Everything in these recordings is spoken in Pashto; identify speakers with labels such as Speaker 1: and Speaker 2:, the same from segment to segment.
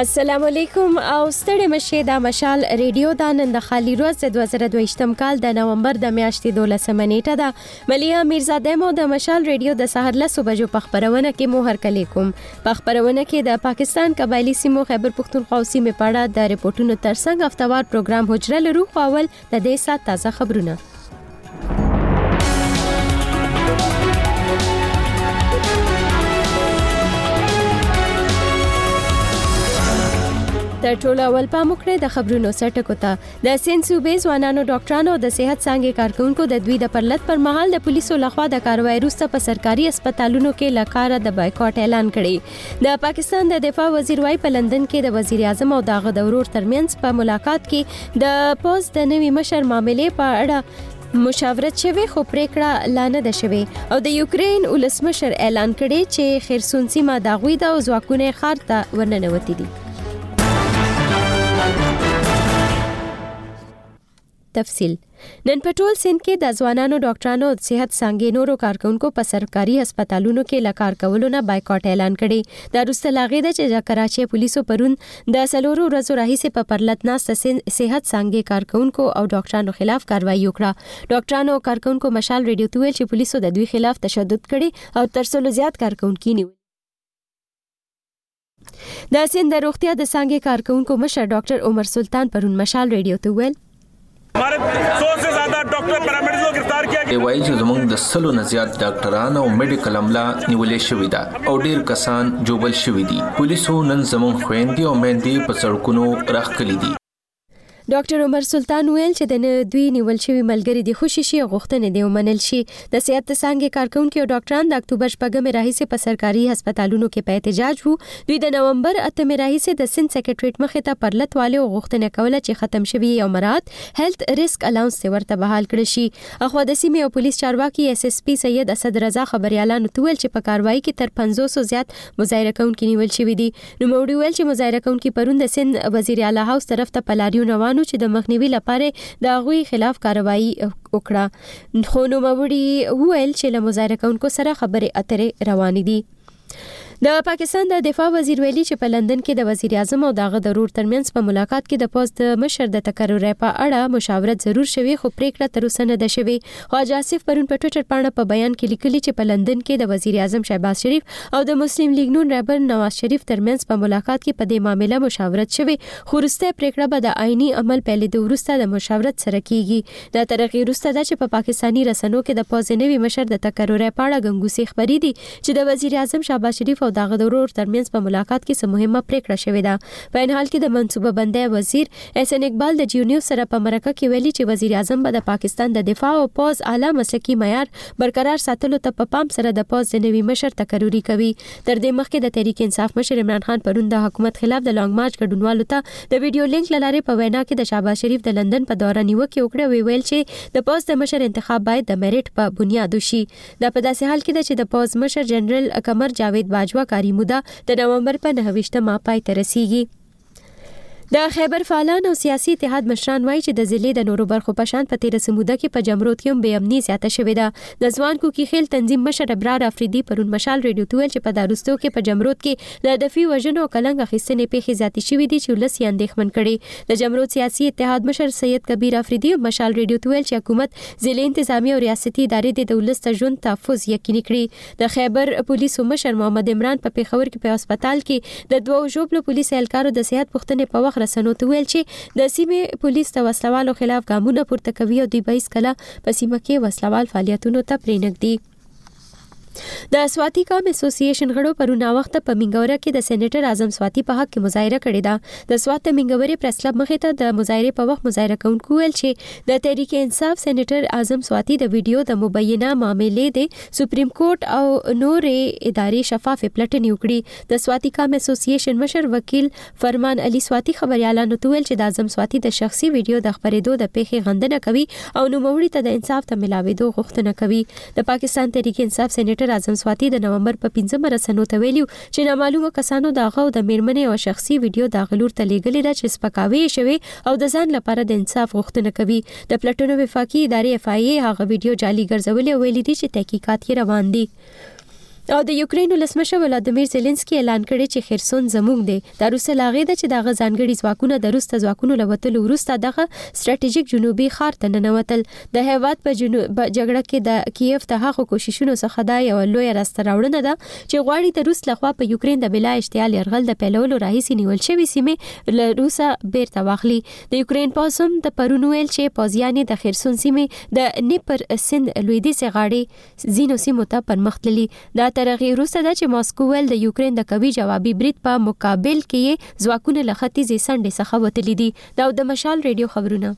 Speaker 1: السلام علیکم او ستړي مشه د مشال ریډیو د نن د خالي ورځ 2022م کال د نومبر د میاشتې 12 نیټه ده ملیا میرزاده مو د مشال ریډیو د سحر له صبح په خبرونه کې مو هر کلی کوم په خبرونه کې د پاکستان قبایلی سیمو خیبر پختونخوا سیمه پاړه د ریپورتونو ترڅنګ هفتوار پروګرام حجره لرو خپل د دې سات تازه خبرونه د ټوله اول پاموکړه د خبرونو سرټکو ته د سین صوبې ځوانانو ډاکټرانو د صحت څنګه کارکونکو د دوی د پرلط پر مهال د پولیسو لخوا د کاروای وروسته په سرکاري هسپتالونو کې لکاره د بایکاټ اعلان کړي د پاکستان د دفاع وزیر وايي په لندن کې د وزیر اعظم او دغه د ورور ترمنځ په ملاقات کې د پوز د نوي مشر معاملې په اړه مشاورت شوی خو پریکړه لانه ده شوی او د یوکرين ولسمشر اعلان کړي چې خرسون سیمه د غوي د ځواکونه خار ته ورننوتی دي تفصیل نن پټول سند کې د ځوانانو ډاکټرانو صحت څنګه نورو کارکونکو په سرکاري هسپتالونو کې لکار کولو نه بایکاټ اعلان کړي د روسته لاغې د چې کراچي پولیسو پرون د سلورو ورځو راهیسه په پرلط ناس صحت څنګه کارکونکو او ډاکټرانو خلاف کاروایی وکړه ډاکټرانو او کارکونکو مشال ریډیو ته ویل چې پولیسو د دوی خلاف تشدد کړي او ترڅو زیات کارکونکو نیول د سند روغتیا د څنګه کارکونکو مشر ډاکټر عمر سلطان پرون مشال ریډیو ته ویل
Speaker 2: हमारे 100 से ज्यादा डॉक्टर पैरामेडिक्स को गिरफ्तार किया गया
Speaker 3: وایي چې زموږ د سلو نه زیات ډاکټران او میډیکل عمله نیولې شوې ده او ډیر کسان جوبل شوي دي پولیسو نن زموږ خويندې او مېندې په سړکونو راخلي دي
Speaker 1: ډاکټر عمر سلطان ویل چې د دوی نیول شوی ملګری د خوشي شي غوښتنې دی ومنل شي د صحت څنګه کارکونکو او ډاکټران د اکتوبر شپږم راهیسه په سرکاري هسپتالونو کې په احتجاج وو دوی د نومبر 8 راهیسه د سند سیکریټریټ مخې ته پرلط والي غوښتنه کوله چې ختم شوی او مراد هیلث ریسک الاونس ورته بحال کړي شي اخو د سیمې او پولیس چارواکي اس اس پی سید اسد رضا خبريالانو تویل چې په کاروایی کې تر 500 زیات مظاهره کوونکي نیول شوی دي نو موړي ویل چې مظاهره کوونکي پرون د سند وزیر اعلی هاوس طرف ته پلاریو روانو چې د مخنیوي لپاره د غوي خلاف کاروایی وکړه خو نو موړي ویل چې له مظاهره کوونکو سره خبرې اترې روانې دي د پاکستان د دفاع وزیر ویلي چې په لندن کې د وزیر اعظم او دغه ضرور ترمنځ په ملاقات کې د پوز د مشر د تقرر په اړه مشاورت ضرور شوی خو پریکړه تر اوسه نه ده شوی خواجه آصف پرون په ټوئیټر باندې په بیان کې لیکلي چې په لندن کې د وزیر اعظم شهباز شریف او د مسلم لیگ نون رهبر نواز شریف ترمنځ په ملاقات کې په دې معاملې مشاورت شوی خو وروسته پریکړه به د آئینی عمل پیلې د وروسته د مشاورت سره کیږي د ترقی وروسته د چې په پاکستانی رسنیو کې د پوز نوي مشر د تقرر په اړه غنګوسې خبرې دي چې د وزیر اعظم شهباز شریف او دغه ضرور ترمنځ په ملاقات کې سم مهمه پریکړه شوې ده په ان حال کې د منصوبه بندي وزیر احسن اقبال د جیونیو سره په مرکه کې ویلي چې وزیر اعظم به د پاکستان د دفاع او پوز اعلی مسلکی معیار برقرار ساتلو ته په پام سره د پوز د نوي مشر تقرری کوي تر دې مخکې د تحریک انصاف مشر عمران خان پرون د حکومت خلاف د لانګ مارچ ګډونوالو ته د ویډیو لینک لاره په وینا کې د شهباز شریف د لندن په دوره نیوکه وکړه ویل چې د پوز د مشر انتخاب باید د میرټ په بنیاد وشي دا په داسې حال کې ده چې د پوز مشر جنرال قمر جاوید باجوا کاری موده د نومبر په 9 پای ته رسیږي د خیبر فعالان او سیاسي اتحاد مشران وایي چې د ضلع د نورو برخو په شان په تیر سموده کې په جمرود کې هم بې امني زیاته شوې ده د ځوان کوکي خیل تنظیم مشر ابرار افریدي پرون مشال ریډیو ته ویل چې په داروستو کې په جمرود کې د دفي وژنو او کلنګ اخیستنې پیښې زیاتې شوې دي چې ولس یې اندېښمن کړي د جمرود سیاسي اتحاد مشر سید کبیر افریدي مشال ریډیو ته ویل چې حکومت ضلع انتظامی او ریاستي ادارې د ولس ته ژوند تحفظ یقیني کړي د خیبر پولیسو مشر محمد عمران په پیښور کې په هسپتال کې د دوه ژوبلو پولیس اهلکارو د صحت پوښتنې په وخت رسنو ته ویل چې د سیمې پولیس د وسلوالو خلاف ګامونه پورته کوي او د 22 کله په سیمه کې وسلوال فعالیتونو ته پرېنږدي د سواتی کام اسوسییشن غړو پرونه وخت په منګوره کې د سېنیټر اعظم سواتی په حق کې مظاهره کړې ده د سوات منګوري پریس کلب مخې ته د مظاهره په وخت مظاهره کوونکو ویل چې د تحریک انصاف سېنیټر اعظم سواتی د ویډیو د مبینه معاملې د سپریم کورټ او نورې ادارې شفاف پلټنې وکړي د سواتی کام اسوسییشن مشر وکیل فرمان علي سواتی خبريالانو ته ویل چې د اعظم سواتی د شخصي ویډیو د خبرېدو د پیښې غندنه کوي او نوموړي ته د انصاف ته ملاويدو غوښتنه کوي د پاکستان تحریک انصاف سېنیټر اعظم سواتی د نومبر په 15 رسنیو ته ویلو چې نامعلومه کسانو دغه د میرمنې او شخصي ویډیو د غلور ته لیږلې ده چې سپکاوی شوی او د ځان لپاره د انصاف غوښتنه کوي د پلټنو وفاقي ادارې اف آی ای هغه ویډیو جعلي ګرځولې او ویلي دي چې تحقیقات یې روان دي او د یوکرين ولسمشر ولادیمیر زيلنسکي اعلان کړی چې خرسون زموږ دی. دا روسه لاغې ده چې د غزانګړي ځواکونه د روسته ځواکونو لوتلو وروسته دغه ستراتیژیک جنوبي ښار ته ننوتل. د هیواد په جګړه کې د کیف ته هغه کوششونو څخه دا یو لوی راستراوړنه ده چې غواړي د روس لخوا په یوکرين د بلا اشتعال يرغل د پیلولو راهیسي نیول شوی سیمه له روسه بیرته واخلي. د یوکرين پوځم د پرونویل چې پوځیان د خرسون سیمه د نیپر سند لویدیځ غاړي زینو سیمو ته پرمختللي. دا ترغه روسه ده چې ماسکو ول د یوکرين د قوي جوابي برید په مقابل کې ځواکونه له ختیځې سنډې څخه وتلي دي. دا د مشال ریډیو خبرونه.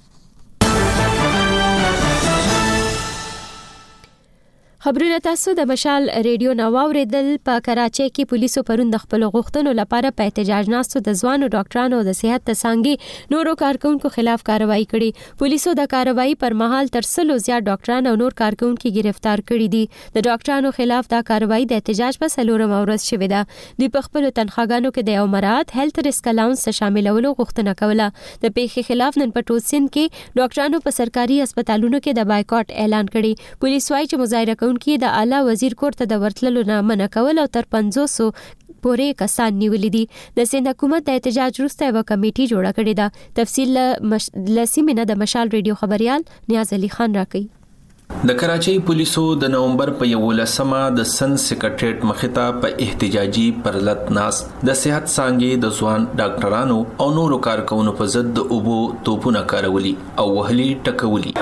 Speaker 1: خبرونه تاسو د مشال ریډیو نو اوریدل. په کراچۍ کې پولیسو پرون د خپل غوښتنو لپاره په احتجاج ناستو د ځوانو ډاکټرانو او د صحت څنګه نورو کارکونکو خلاف کاروایی کړې. پولیسو د کاروایی پر مهال تر 100 زیات ډاکټران او نور کارکونکو گرفتار کړي دي. د ډاکټرانو خلاف دا کاروایی د احتجاج په څلورم ورځ شوې ده. دوی په خپل تنخواګانو کې د یو مراد هیلث ریسک الاونس شاملولو غوښتنه کوله. د پیښې خلاف نن په ټول سند کې ډاکټرانو په سرکاري هسپتالونو کې د بایکاټ اعلان کړي. پولیس وايي چې مظاهره کې د اعلی وزیر کور ته د ورتللو نه منع کول او تر 500 پورې کسان نیولې دي. د سند حکومت د احتجاج وروسته یو کمیټي جوړه کړې ده. تفصیل لسیمه د مشال ریډیو خبريال نیاز علي خان راکړي.
Speaker 3: د کراچۍ پولیسو د نومبر په 11مه د سن سیکریټریټ مخته په احتجاجي پرلط ناس د صحت څنګه د ځوان ډاکټرانو او نورو کارکونکو په ضد د اوبو توپونه کارولي او وهلي ټکولي.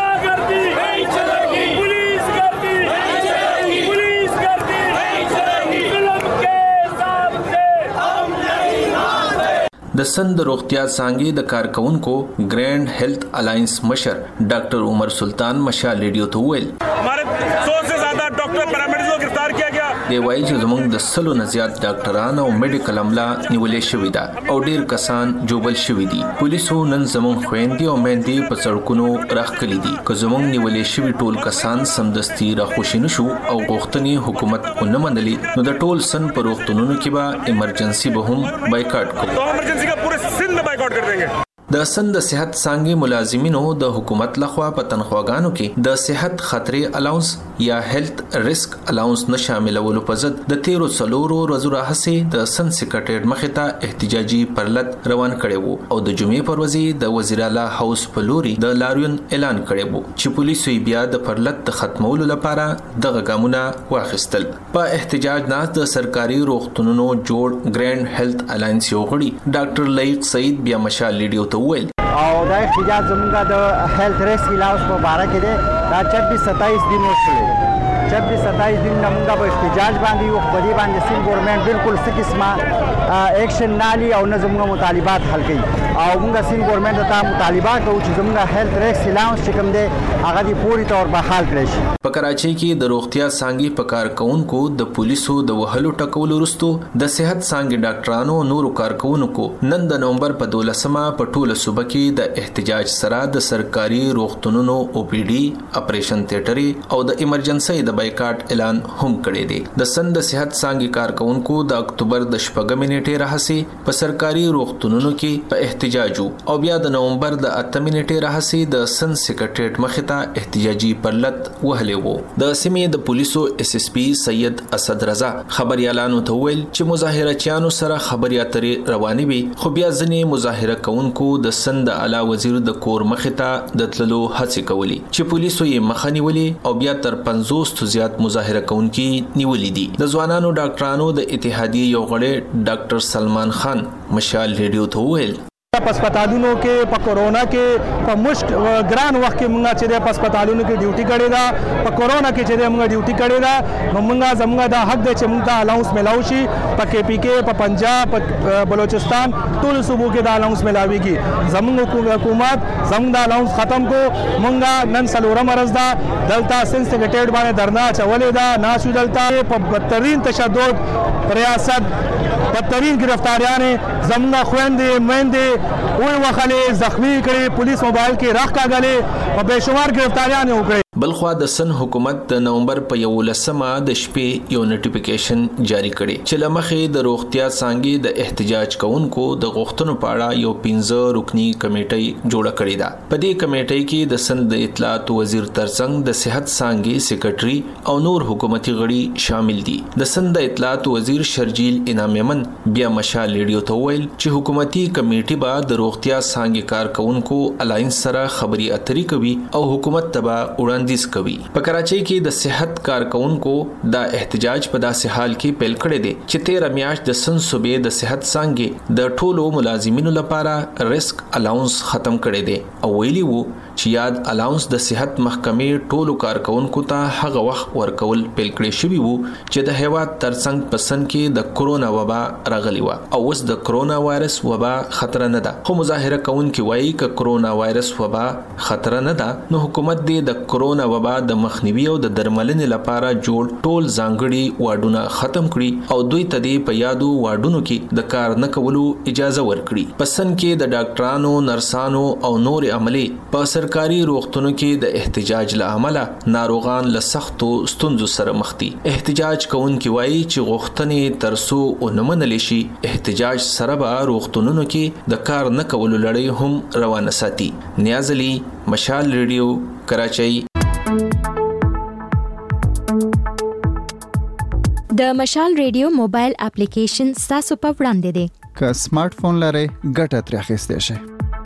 Speaker 3: د سند روغتیا څنګه د کارکونکو ګرینډ هیلث الاینس مشر ډاکټر عمر سلطان مشال ریډیو ته ویل
Speaker 2: हमारे 100 से ज्यादा डॉक्टर पैरामेडिक्स को गिरफ्तार किया गया.
Speaker 3: دی وایي چې زموږ د 100 نه زیات ډاکټران او میډیکل عمله نیولې شوې ده او ډیر کسان جوبل شوي دي. پولیسو نن زموږ خويندې او مېندې په سړکونو راخلي دي. که زموږ نیولې شوي ټول کسان سمدستي راخوشي نشو او غوښتنې حکومت ونه منلي نو د ټول سن په روغتونونو کې به ایمرجنسي به هم بایکاټ کوي.
Speaker 2: तो इमरजेंसी का पूरे सिंध में बाइकआउट कर देंगे.
Speaker 3: د سند صحت څنګه ملازمینو د حکومت لخوا په تنخواګانو کې د صحت خطرې الاونس یا هیلث ریسک الاونس نه شاملولو په ضد د 13 ورځو راهسي د سند سیکریټریټ مخته احتجاجي پرلط روان کړي وو او د جمعې پر ورځ د وزیر اعلی هاوس په لوري د لاریون اعلان کړي وو چې پولیسو بیا د پرلط د ختمولو لپاره دغه ګامونه واخیستل. په احتجاج ناس د سرکاري روغتونونو جوړ ګرینډ هیلث الاینس یو غړي ډاکټر لایق سعید بیا مشال ریډیو ته ویل
Speaker 4: او دا احتجاج زمونږ د هیلث ریسک الاونس په اړه کې دی. دا 24-27 دن وشول. 24-27 دن موږ په احتجاج باندې یو په دې باندې سین ګورنمنت بالکل څه قسمه اکشن نالي او نه زموږ مطالبات حل کړي او موږ سین ګورنمنت ته مطالبات کوو چې زموږ هیلث ریسک الاونس چې کوم دی هغه دی پوری تور په حال کړی شي.
Speaker 3: په کراچۍ کې د روغتیا څنګه په کارکونکو د پولیسو د وهلو ټکولو وروسته د صحت څنګه ډاکټرانو او نورو کارکونکو نن د نومبر په 12مه په ټوله صوبه کې د احتجاج سره د سرکاري روغتونونو او پی ډي اپریشن تھیټر او د ایمرجنسي د بایکاټ اعلان هم کړی دی. د سند صحت څنګه کارکونکو د اکتوبر د 8 نیټه راهسي په سرکاري روغتونونو کې په احتجاج او بیا د نومبر د 8 نیټه راهسي د سند سیکریټریټ مخته احتجاجي پرلط وهلې وو. د سیمې د پولیسو اس اس پی سید اسد رضا خبريالانو ته ویل چې مظاهرچیانو سره خبري اترې رواني وي خو بیا ځنې مظاهره کوونکو د سند اعلی وزیر د کور مخته د تللو هڅې کولې چې پولیسو یې مخنی ولي او بیا تر 50 زیات مظاهره کوونکي نیولې دي. د ځوانانو ډاکټرانو د اتحادیې یو غړی ډاکټر سلمان خان مشال ریډیو ته ویل
Speaker 5: په هسپتالونو کې په کورونا کې په مشکل ګران وخت کې موږ چې د هسپتالونو کې ډیوټي کړې ده په کورونا کې چې موږ ډیوټي کړې ده نو موږ زموږ د حق د چې موږ د الاونس ملاوي شي په کې پی کې په پنجاب په بلوچستان ټول صوبو کې د الاونس ملاويږي. زموږ حکومت زموږ د الاونس ختم کو موږ نن سلورم ورځ ده دلته سن سیکریټریټ باندې درنا چولې ده ناسو دلته په بدترین تشدد ریاست بدترین گرفتاریاں زموږ خويندې مېندې وی وخلې زخمی کړي پولیس موبایل کې راخ کاغلې او بے شمار گرفتاریاں وکړي.
Speaker 3: بلخوا د سن حکومت د نومبر په 11مه د شپې یو نوټیفیکیشن جاری کړي چې لمخې د روغتیا څنګه د احتجاج کوونکو د غوښتنو په اړه یو 15 رکنی کمیټه جوړه کړې ده. په دې کمیټې کې د سن د اطلاعات وزیر ترڅنګ د صحت څنګه سیکریټري او نور حکومتي غړي شامل دي. د سن د اطلاعات وزیر شرجیل انعام یمن بیا مشال ریډیو ته ویل چې حکومتي کمیټه به د روغتیا څنګه کارکونکو الاینس سره خبري اترې کوي او حکومت ته وړاندیز کوي. په کراچۍ کې د صحت کارکونکو د احتجاج په داسې حال کې پیل کړی دی چې 13 میاشت د سن صوبې د صحت څنګه د ټولو ملازمینو لپاره ریسک الاونس ختم کړی دی او ویلي وو چې یاد الاونس د صحت محکمې ټولو کارکونکو ته هغه وخت ورکول پیل کړی شوی وو چې د هیواد ترڅنګ پسند کې د کرونا وبا راغلی و او اوس د کرونا وایرس وبا خطر نه ده. خو مظاهره کوونکي وایي چې کرونا وایرس وبا خطر نه ده نو حکومت دې د کرونا وبا د مخنیوي او د درملنې لپاره جوړ ټول ځانګړي واډونه ختم کړي او دوی ته دې په یادو واډونو کې د کار نه کولو اجازه ورکړي. پسند کې د ډاکټرانو، نرسانو او نور عملي په سرکاري روغتونونو کې د احتجاج له امله ناروغان له سختو ستونزو سره مخ دي. احتجاج کوونکي وایي چې غوښتنې ترسو او نمنل شي احتجاج سره به روغتونونو کې د کار نه کولو لړۍ هم روانه ساتي. نیاز علي، مشال ریډیو، کراچۍ.
Speaker 6: د مشال ریډیو موبایل اپلیکیشن تاسو په وړاندې دی.
Speaker 7: که سمارټ فون لرئ ګټه ترې اخیستی شئ.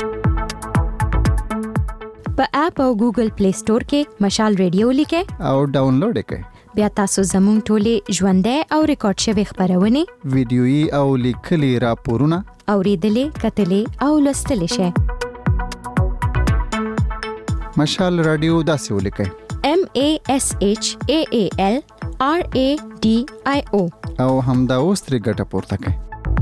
Speaker 6: په اپ او ګوګل پلی سٹور کې مشال ریډیو لیکئ
Speaker 7: او ډاونلوډ یې کړئ.
Speaker 6: بیا تاسو زموږ ټولې ژوندۍ او ریکارډ شوي خبرونه،
Speaker 7: ویډیويي او لیکلي راپورونه
Speaker 6: اوریدلې، کتلې او لوستلې شئ.
Speaker 7: مشال رادیو داسې ولیکئ:
Speaker 6: MASHAALRADIO
Speaker 7: او همدا اوس ترې ګټه پورته کړئ.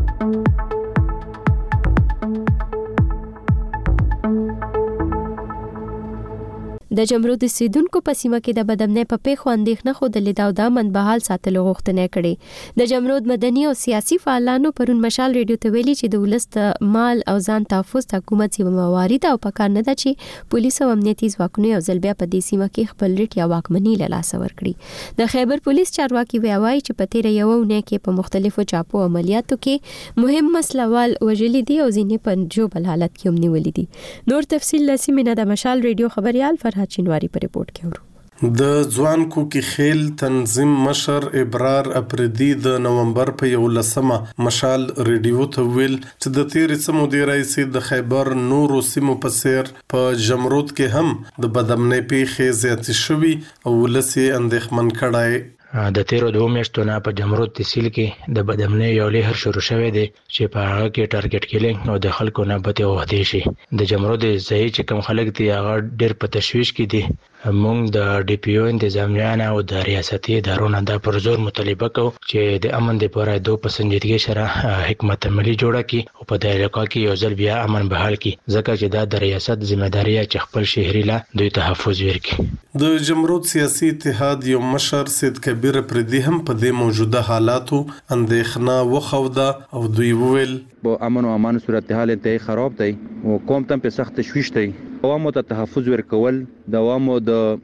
Speaker 1: د جمرود سیدونکو په سیمه کې د بدامنۍ په پیښو اندېښنه خوده دا او دا منبحال ساتلو غوښتنه کړې. د جمرود مدني او سیاسي فعالانو پرون مشال ریډیو ته ویلي چې د ولس د مال او ځان تحفظ حکومت یې موارد او پکار نه ده چې پولیس او امنیتي ځواکونه یو ځل بیا په دې سیمه کې خپل ریټ یا واکمني له لاسه ورکړي. د خیبر پولیس چارواکي وایي چې په تیر یو ونه کې په مختلفو چاپو عملیاتو کې مهم مسلوال وژلي دي او ځینې په جوبل حالت کې هم نیولي دي. نور تفصیل لسیمه د مشال ریډیو خبريال فرحت چینواری پر رپورت کې ورو.
Speaker 8: د ځوان کوکی خیل تنظیم مشر ابرار اپریدي د نومبر په 11مه مشال ریډیو ته ویل چې د تیرې سمو دی رئیس د خیبر نورو سیمو په سیر په جمرود کې هم د بدامنۍ پیښې زیاتې شوي او ولسی اندېښمن کړای.
Speaker 9: د تیرو 2 میاشتو نه په جمرود تحصیل کې د بدامنۍ یو لهر شروع شوی دی چې په هغه کې ټارګټ کیلینګ او د خلکو نه بته وحدي شي. د جمرود ځای چې کم خلک دي هغه ډېر په تشویش کې دي. موږ د ډي پی او انتظامیانه او د ریاستي ادارو نه د پرزور مطالبه کوو چې د امن لپاره دوه په سنجیدګۍ سره حکمت عملی جوړه کړي او په دې علاقې کې یو ځل بیا امن بحال کړي ځکه چې دا د ریاست ځمېداري چې خپل شهري لا دوی تحفظ ورکړي.
Speaker 8: د جمرود سیاسي اتحاد یو مشر سید کبیر پردي هم په دې موجوده حالاتو اندېښنه وخوده او دوی وویل
Speaker 10: با امن و امان صورتحال انتهایی خراب دی و قوم تم په سخت تشویش دی. عوامو ته تحفظ ورکول د عوامو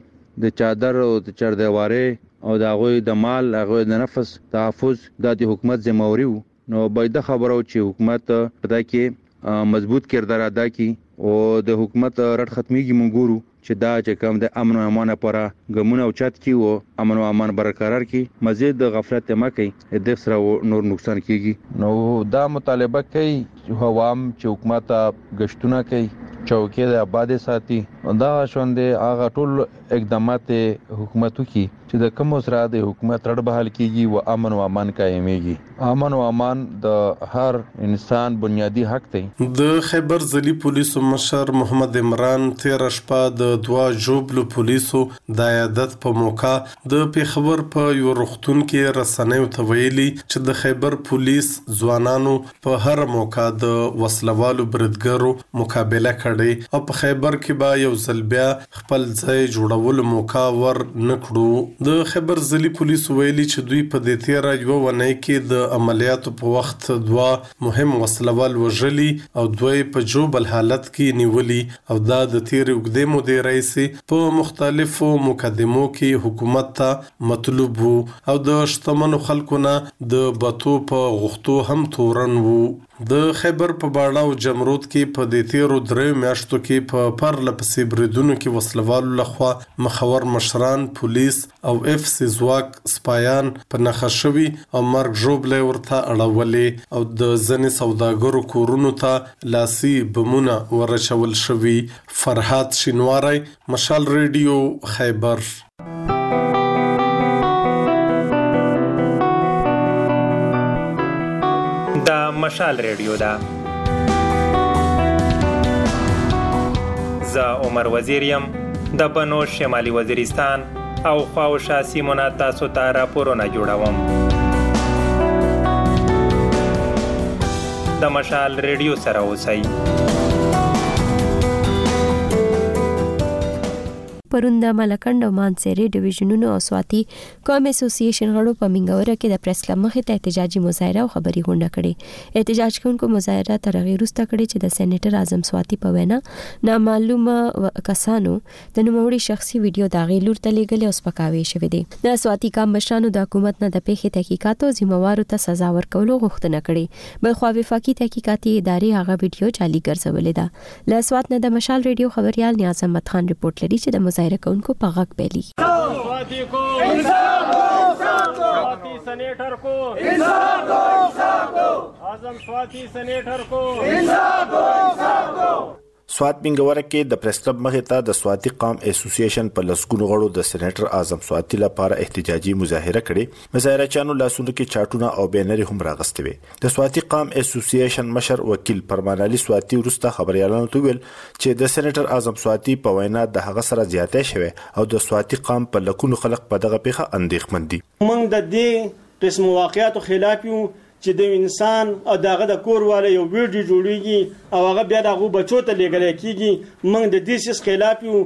Speaker 10: د چادر او د چردیواره او د هغوی د مال هغوی د نفس تحفظ د حکومت ذمہواری وو. نو باید خبرو چې حکومت په دا کې مضبوط کردار ادا کړي او د حکومت رټ ختميږي مونږ ګورو چې دا چې کوم د امن او امان لپاره ګمونه او چات کی او امن او امان برقرار کی مزید د غفلت ما کوي د سره نور نقصان کیږي. نو دا مطالبه کوي چې عوام چې حکومت غشتونه کوي چوکۍ د آباد ساتي دا شوندې هغه ټول اقدامات حکومتو کی چې د کوم سره د حکومت رړ بحال کیږي او امن او امان قائميږي. امن او امان د هر انسان بنیادی حق دی.
Speaker 8: د خیبر ځلی پولیسو مشر محمد عمران 13 شپه د دوا جوبلو پولیسو د عیادت په موقع د پیښور په یو روغتون کې رسنیو ته ویلي چې د خیبر پولیس ځوانانو په هر موقع د وسلوالو بریدګرو مقابله کړې کړي او په خیبر کې به یو ځل بیا خپل ځای جوړول موقع ور نکړو. د خیبر ضلعي پولیسو ویلي چې دوی په دې تیره یوه اونۍ کې د عملیاتو په وخت 2 مهم وسلوال وژلي او 2 په جوبل حالت کې نیولي او دا د تیرې اوږدې مودې راهیسې په مختلفو مقدمو کې حکومت ته مطلوب وو او د شتمنو خلکو نه د بتو په غوښتو هم تورن وو. د خیبر په باړه او جمرود کې په دې تیرو 3 میاشتو کې په پرله پسې بریدونو کې وسلوالو لخوا مخور مشران، پولیس او اف سی ځواک سپایان په نښه شوي او مرګ ژوبلې ورته اړولې او د ځینې سوداګرو کورونو ته لاسي بمونه ورچول شوي. فرحات شینواری، مشال ریډیو، خیبر.
Speaker 11: دا مشال ریډیو ده. زه عمر وزیر یم د بنو شمالي وزیرستان او خواوشا سیمونه تاسو ته راپورونه جوړوم. د مشال ریډیو سره اوسئ.
Speaker 1: پرون د ملکنډ او مانسېري ډیویژنونو او سواتي قوم اسوسییشن غړو په منګوره کې د پریس کلب مخې ته احتجاجي مظاهره او خبري غونډه کړې. احتجاج کوونکو مظاهره تر هغې وروسته کړې چې د سېنیټر اعظم سواتي په وینا نامعلومه کسانو د نوموړي شخصي ویډیو د هغې لور ته لیږلې او سپکاوی شوی دی. د سواتي قام مشرانو د حکومت نه د پیښې تحقیقات او ذمہوارو ته سزا ورکولو غوښتنه کړې. بلخوا وفاقي تحقیقاتي ادارې هغه ویډیو جعلي ګرځولې ده. له سوات نه د مشال ریډیو خبريال نیاز احمد خان رپورټ لري چې د مظاهره کوونکو په غږ پیلي.
Speaker 12: سواتي کو انصاف دو، سواتي سېنیټر کو انصاف دو، اعظم سواتي سېنیټر کو انصاف دو.
Speaker 13: سوات منګوره کې د پریس کلب مخې ته د سواتي قام اسوسییشن په لسګونو غړو د سېنیټر اعظم سواتي لپاره احتجاجي مظاهره کړې. مظاهرچیانو لاسونو کې چاټونه او بینرې هم راغستې وې. د سواتي قام اسوسییشن مشر وکیل فرمان علي سواتي ورسته خبريالانو ته ویل چې د سېنیټر اعظم سواتي په وینا د هغه سره زیاتې شوه او د سواتي قام په لکونو خلک په دغه پیښه اندېښمن دي.
Speaker 14: موږ د دې قسم واقعیاتو خلاف یو چې د انسان او دغه د کور والا یو ویډیو جوړیږي او هغه بیا دغه بچو ته لګل کیږي. موږ د دې سیس خلاف یو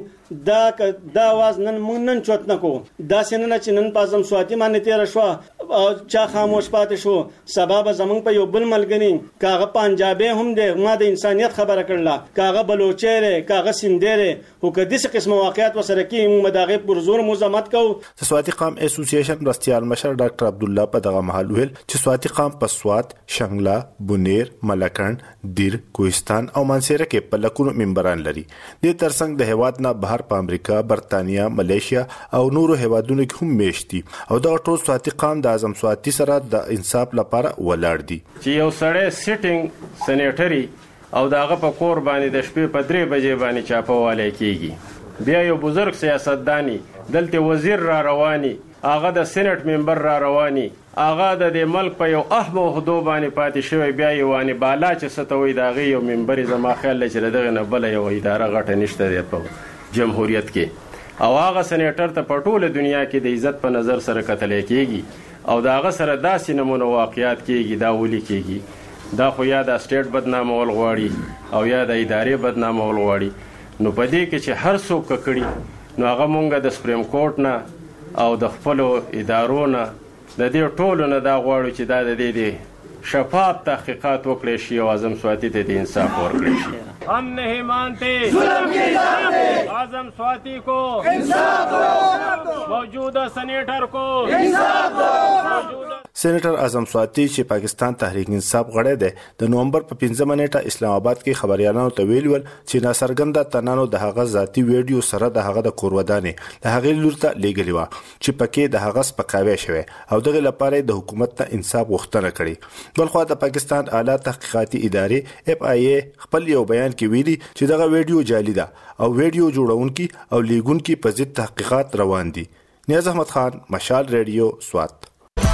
Speaker 14: دا واز نن موږ نن چوت نکو. دا سیننه چې نن پازم سواتي باندې تیر شو او چا خاموش پاتې شو. سبب زمونږ په یو بل ملګری کاغه پنجابي هم دی، ما د انسانيت خبره کړله، کاغه بلوچي کاغه سیندره هو کدي څه قسم واقعیت وسره کې موږ دغه پر زور مزامت کو.
Speaker 13: سواتي قام اسوسییشن رستيال مشر ډاکټر عبد الله په دغه محل ویل چې سواتي قام په سوات، شنګلا، بونیر، ملکنډ، دیر، کوهستان او مانسېره کې په لکونو ممبران لري. د ترڅنګ د هیواد نه بهر په امریکا، برتانیا، ملیشیا او نورو هیوادونو کې هم میشتي او دا ټول سواتي قام د اعظم سواتي سره د انصاف لپاره ولاړ دي.
Speaker 12: چې یو سړی سیټینګ سېنیټري او داغه په کور باندې د شپې په 3 بجې باندې چاپوالی کیږي. بیا یو بزرګ سیاستداني دلته وزیر را رواني، هغه د سېنات ممبر را رواني، هغه د ملک په یو اهم عہدو باندې پاتې شوی، بیا یو وانی بالا چې ستوي داغه یو ممبر زما خیال چې دغه نه بل یو اداره غټه نشته دی په جمهوریت کې او هغه سېنیټر ته په ټوله دنیا کې د عزت په نظر سره کتل کېږي او داغه سره داسې نمونه واقعیات کېږي. دا ولي کېږي؟ دا خو یا د سټیټ بدنامول غواړي او یا د ادارې بدنامول غواړي. نو په دې کې چې هر څوک کړي نو هغه مونږ د سپریم کورټ نه او د خپل ادارو نه د دې ټولو نه دا غواړو چې دا د دې شفاف تحقیقات وکړي شي او اعظم سواتي ته د انصاف ورکړي شي. हम नहीं मानते जुल्म की इजाजत, आजम स्वाति को इंसाफ दो, मौजूदा सेनेटर को इंसाफ दो.
Speaker 13: سېنیټر اعظم سواتي چې پاکستان تحریک انصاف غړی دی د نومبر په 15 نیټه اسلام آباد کې خبريالانو ته ویل چې ناصرګنده تنانو د هغه ذاتی ویډیو سره د هغه د کورودانې د هغه لور ته لیږلی و چې پکې د هغه سپکاوی شوی او دغه لپاره د حکومت ته انصاف غوښتنه کړې. بلخو د پاکستان اعلی تحقیقاتي ادارې FIA خپل یو بیان کې ویلي چې دغه ویډیو جعلي ده او ویډیو جوړونکي او لیږونکي په ضد تحقیقات روان دي. نیاز احمد خان، مشال ریډیو، سوات.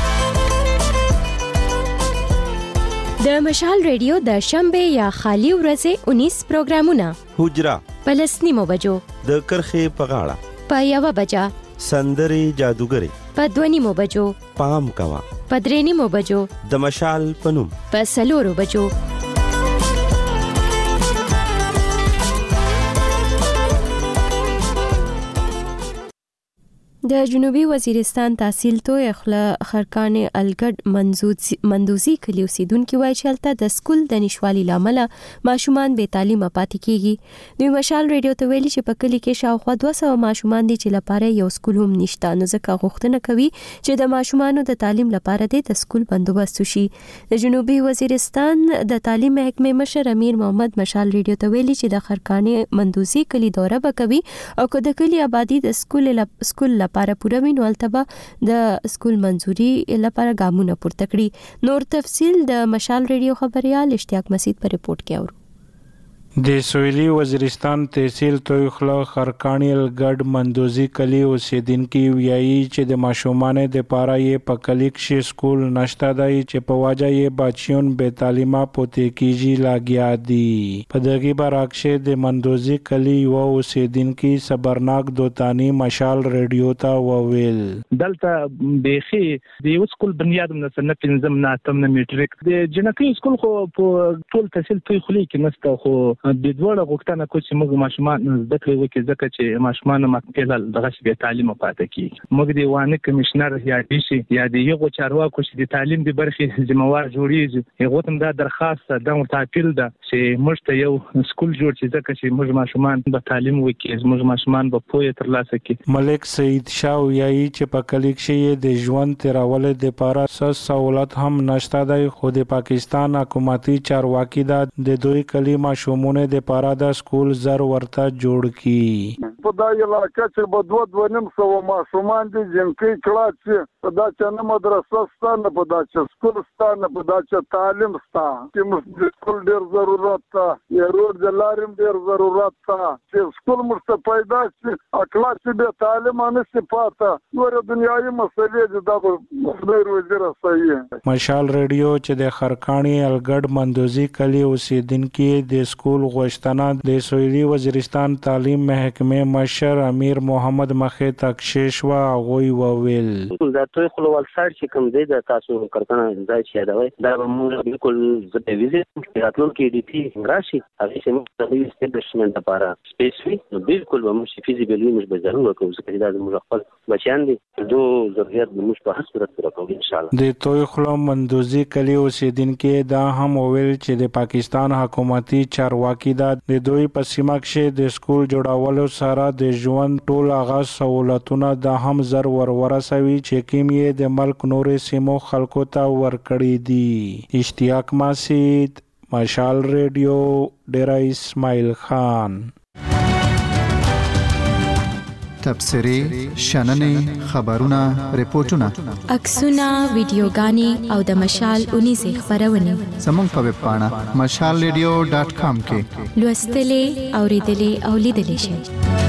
Speaker 6: د مشال ریډیو د شنبه یا خالی ورځې 19 پروګرامونه:
Speaker 15: حجرا
Speaker 6: پلسنیمو بجو،
Speaker 15: د کرخې په غاړه،
Speaker 6: په 1 بجا
Speaker 15: سندري جادوګری،
Speaker 6: په 2 بجو
Speaker 15: پام کوا،
Speaker 6: په 3 بجو
Speaker 15: د مشال پنوم،
Speaker 6: په 4 بجو
Speaker 1: د جنوبي وزیرستان تحصیل توی خرکان الګډ مندوزي کلی اوسیدونکو وایي چې هلته د سکول د نشوالي لامل ماشومان بې تعلیمه پاتې کیږي. دوی مشال ریډیو ته ویلي چې په کلی کې شاوخوا 200 ماشومان دي چې لپاره یو سکول هم نشته، نو ځکه غوښتنه کوي چې د ماشومانو د تعلیم لپاره د سکول بندوبست وشي. د جنوبي وزیرستان د تعلیم محکمې مشر امیر محمد مشال ریډیو ته ویلي چې د خرکان مندوزي کلی دوره وکوي او که د کلی آبادی د سکول لپاره پوره وي نو هلته د سکول منځوري لپاره ګامونه پورته کړي. نور تفصیل د مشال ریډیو خبريال اشتیاق مسعود په ریپورت کې اورو.
Speaker 16: د سویلي وزیرستان تحصیل تویخلا خرکانی الګډ مندوزي کلی اوسیدونکو ویایي چې د ماشومان د پاره یې په کلی کې سکول نشته دی چې په واجه یې بچیون بې تعلیمه پوتې کیږي لاګیا دي. په دغه برعکس د مندوزي کلی و اوسیدونکو صبرناک دوتانی مشال ریډیو ته وویل
Speaker 17: دلته بيخي د یو سکول بنیاد نه سنه پنځم نه اتم نه میټریک د جنکی سکول خو په ټول تحصیل تویخلی کې نسته خو د دوړه غوښتنه کوي چې موږ ماشومان زده کړې وکړي ځکه چې ماشومان مکتل دغه شی تعلیم پاتې کیږي. موږ د وانه کمشنر یا دیشي یا د یو چارواکو چې د تعلیم د برخې ذمہوار جوړیږي هغه ته دا درخواست ده او تعقیل ده چې موږ ته یو سکول جوړ چې ځکه چې موږ ماشومان به تعلیم وکړي، موږ ماشومان به پوهه ترلاسه کړي.
Speaker 16: ملک سید شاه ویایي چې په کلی کې د ژوند تیرول د پاره سہولت هم نشته دی، خو د پاکستان حکومتي چارواکي د دوی کلی ماشومان د پاره د سکول زر ورته جوړ کی.
Speaker 18: په دا علاقه چې په 2.5 ماشومان دي جنکی کلاس په دا چې نه مدرسه ستانه په دا چې سکول ستانه په دا چې تعلیم ستانه چې موږ سکول ډیر ضرورت ته یا روډ د لاریم ډیر ضرورت ته چې سکول مرسته پیدا شي اکلاس به تعلیم نه صفاته نور دنیاي مسلې د خدای وزیر صحیح.
Speaker 16: مشال ریډیو چې د خرکانی الګډ مندوزي کلی اوسیدونکو د سکول غوښتنه د سویلي وزیرستان تعلیم محکمې مشر امیر محمد مخې تکشیش وا غوي وویل
Speaker 19: دا ټول خپلوال سره چې کوم دی د تاسو کارکنه ځای چې دا وای دا موږ بالکل زه ویزیټ راتلون کې ډي پی راشي هغه چې موږ د اسټابلیشمنت لپاره سپیس وي نو بالکل موږ فیزیبل وي موږ به ضرور وکړو چې دا موږ خپل بچیان دي دو ضرورت موږ په هڅه سره کوو ان شاء الله.
Speaker 16: د تویخلا مندوزي کلی اوسیدونکو دا هم وویل چې د پاکستان حکومتي چارواکي د دوی په سیمه کې د سکول جوړولو سره د ژوند ټول هغه سہولتونه د هم زر ورسوي چې کوم یې د ملک نورې سیمو خلکو ته ورکړي دي. اشتیاق مسعود مشال ریډیو ډیرا اسماعیل خان.
Speaker 7: تبصری، شننې، خبرونه، ریپورتونه،
Speaker 6: عکسونه، ویډیوګانې او د مشال 19 خبرونه
Speaker 7: زموږ په ویب پاڼه mashalradio.com کې
Speaker 6: لوستلې، اوریدلې او لیدلې شئ.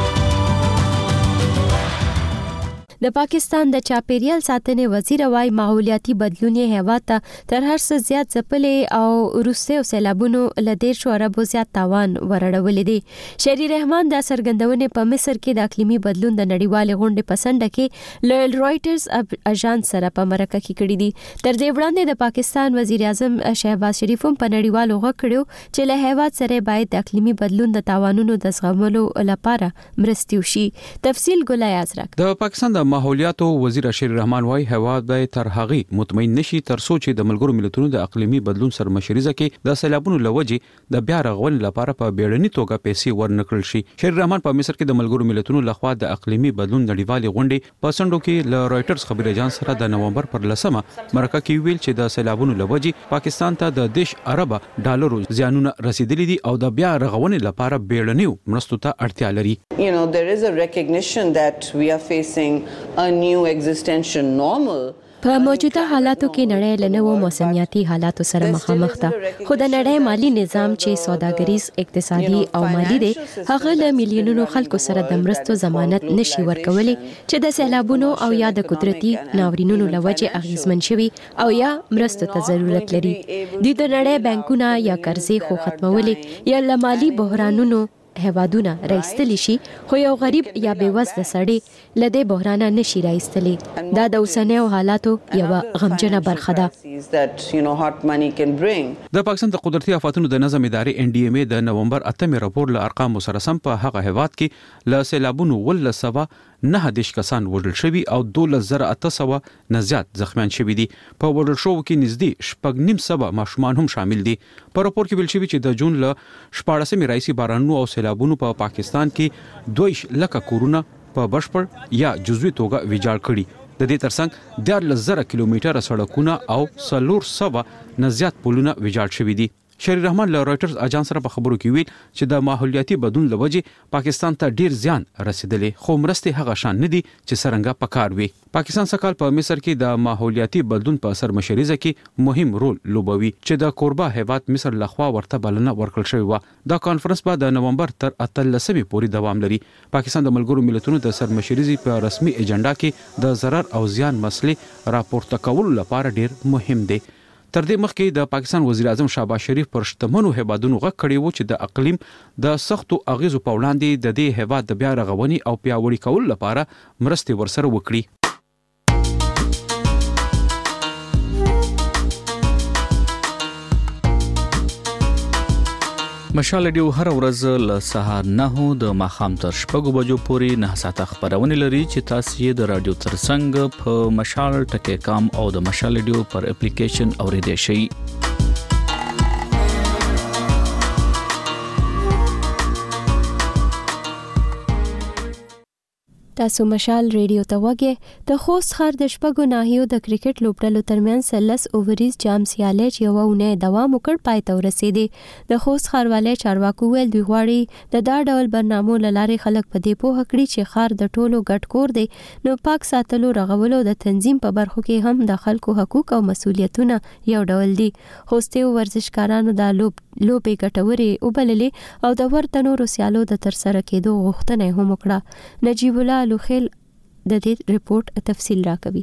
Speaker 1: د پاکستان د چاپیریال ساتنې وزیر وايي ماحولیاتي بدلون یې هوا ته تر هر څه زیات ځپلې او روسي او سیلابونو له 10 اربو زیات تاوان ورړولې دي. شری رحمان د سرګندونې په مصر کې د اقلیمي بدلون د نړیوال غونډې پسنده کې ل رويټرز اژانس سره په مرکه کې کړې دي. تر دې وړاندې د پاکستان وزیر اعظم شهباز شریف هم په نړیوال غونډه کړو چې له هیواد سره باید د اقلیمي بدلون د تاوانونو د زغملو لپاره مرستې وشي. تفصیل ګلای ازرق.
Speaker 20: د پاکستان د ماحولیاتو وزیر شری رحمان وايي هیواد به تر هغه مطمئن نشي تر څو چې د ملګرو ملتونو د اقلیمي بدلون سره مشرزه کې د سیلابونو لوجې د بیا رغول لپاره په بیړني توګه پیسې ورنکړل شي. شری رحمان په مصر کې د ملګرو ملتونو لخوا د اقلیمي بدلون نړیوالې غونډې په سندو کې ل رويټرز خبري اژانس سره د نومبر پر 10مه مرکه کې ویل چې د سیلابونو لوجې پاکستان ته د 10 ارب ډالرو زیانونه رسیدلي دي او د بیا رغونې لپاره بیړني مرستو ته اړتیا لري.
Speaker 21: There is a recognition that we are facing a new existential normal.
Speaker 1: په موجوده حالاتو کې نړۍ له نوو موسمیاتي حالاتو سره مخامخ ده، خو د نړۍ مالی نظام چې سوداګریز، اقتصادي او مالی دی هغه له میلیونونو خلکو سره د مرستو ضمانت نشي ورکولی چې د سیلابونو او یا د قدرتي ناورینونو لوجې اغیزمن شوي او یا مرستو ته ضرورت لري. د نړۍ بانکونه یا قرضې خو ختمولې یا له مالی بحرانونو هوادونه راستلی شي، خو یو غریب یا بیوزله سړی لدې بحران نشي راستلی. دا د اوسنیو حالاتو یو غمجنه برخه ده.
Speaker 21: that hot money can bring.
Speaker 20: د پاکستان د قدرتي آفاتونو د نظم ادارې NDMA د نومبر 8 راپور له ارقام سره سم په هغه هیواد کې له سیلابونو ولسوه 9 کسان وژل شوي او 12800 نه زیات زخمیان شوي دي. په وژل شوو کې نږدې 9.5 ماشومان هم شامل دي. په راپور کې ویل شوي چې د جون له 14 رئیسي بارانونو او سیلابونو په پاکستان کې 2 لک کورونه په بشپړ یا جزوي توګه ویجاړ کړي. د دې ترڅنګ 14,000 کیلومتره سړکونه او 400 نه زیات پلونه ویجاړ شوي دي. شری رحمان له رويټرز اجانس سره په خبرو کې ویل چې د ماحولیاتي بدلون لوجې پاکستان ته ډیر زیان رسیدلی خو مرستې هغه شان نه دي چې څنګه پکار وي. پاکستان سکهال په مصر کې د ماحولیاتي بدلون په اثر مشريزه کې مهم رول لوبوي چې د کوربه هیواد مصر لخوا ورته بلنه ورکړل شوی و. دا کانفرنس به د نومبر تر 18 پورې دوام لري. پاکستان د ملګرو ملتونو د سر مشريزي په رسمي ایجنډا کې د ضرر او زیان مسلې راپورته کولو لپاره ډیر مهم دي. تر دې مخکې د پاکستان وزیر اعظم شهباز شریف پر شتمنو هیوادونو غږ کړی و چې د اقلیم د سختو اغیزو په وړاندې د دې هیواد د بیا رغونې او پیاوړي کولو لپاره مرستې ورسره وکړي.
Speaker 2: مشال ریډیو هر ورځ له سهار 9 د ماښام تر 6 بجو پورې 9 ساعته خبرونه لري چې تاسو یې د رادیو ترڅنګ په مشال ټکی کام او د مشال ریډیو پر اپلیکیشن اوریدئ شئ.
Speaker 1: تاسو مشال ریډیو ته وګورئ. د خوست ښار د شپږو ناحیو د کرکټ لوبډلو ترمنځ 10 اووريز جام سیالي چې یو اونۍ دوام وکړ پای ته ورسېدې. د خوست ښاروالۍ چارواکو ویل دوی غواړي د دا ډول برنامو لارې خلک په دې پوهه کړي چې ښار د ټولو ګډ کور دی. نو پاک ساتلو رغولو د تنظیم په برخو کې هم د خلکو حقوق او مسؤلیتونه یو ډول دي. خوستي ورزشکارانو د لوبې ګټورې وبللې او د ورته نورو سیالو د ترسره کېدو غوښتنه هم وکړه. نجیب الله لوخیل د دې ریپورت تفصیل راکوي.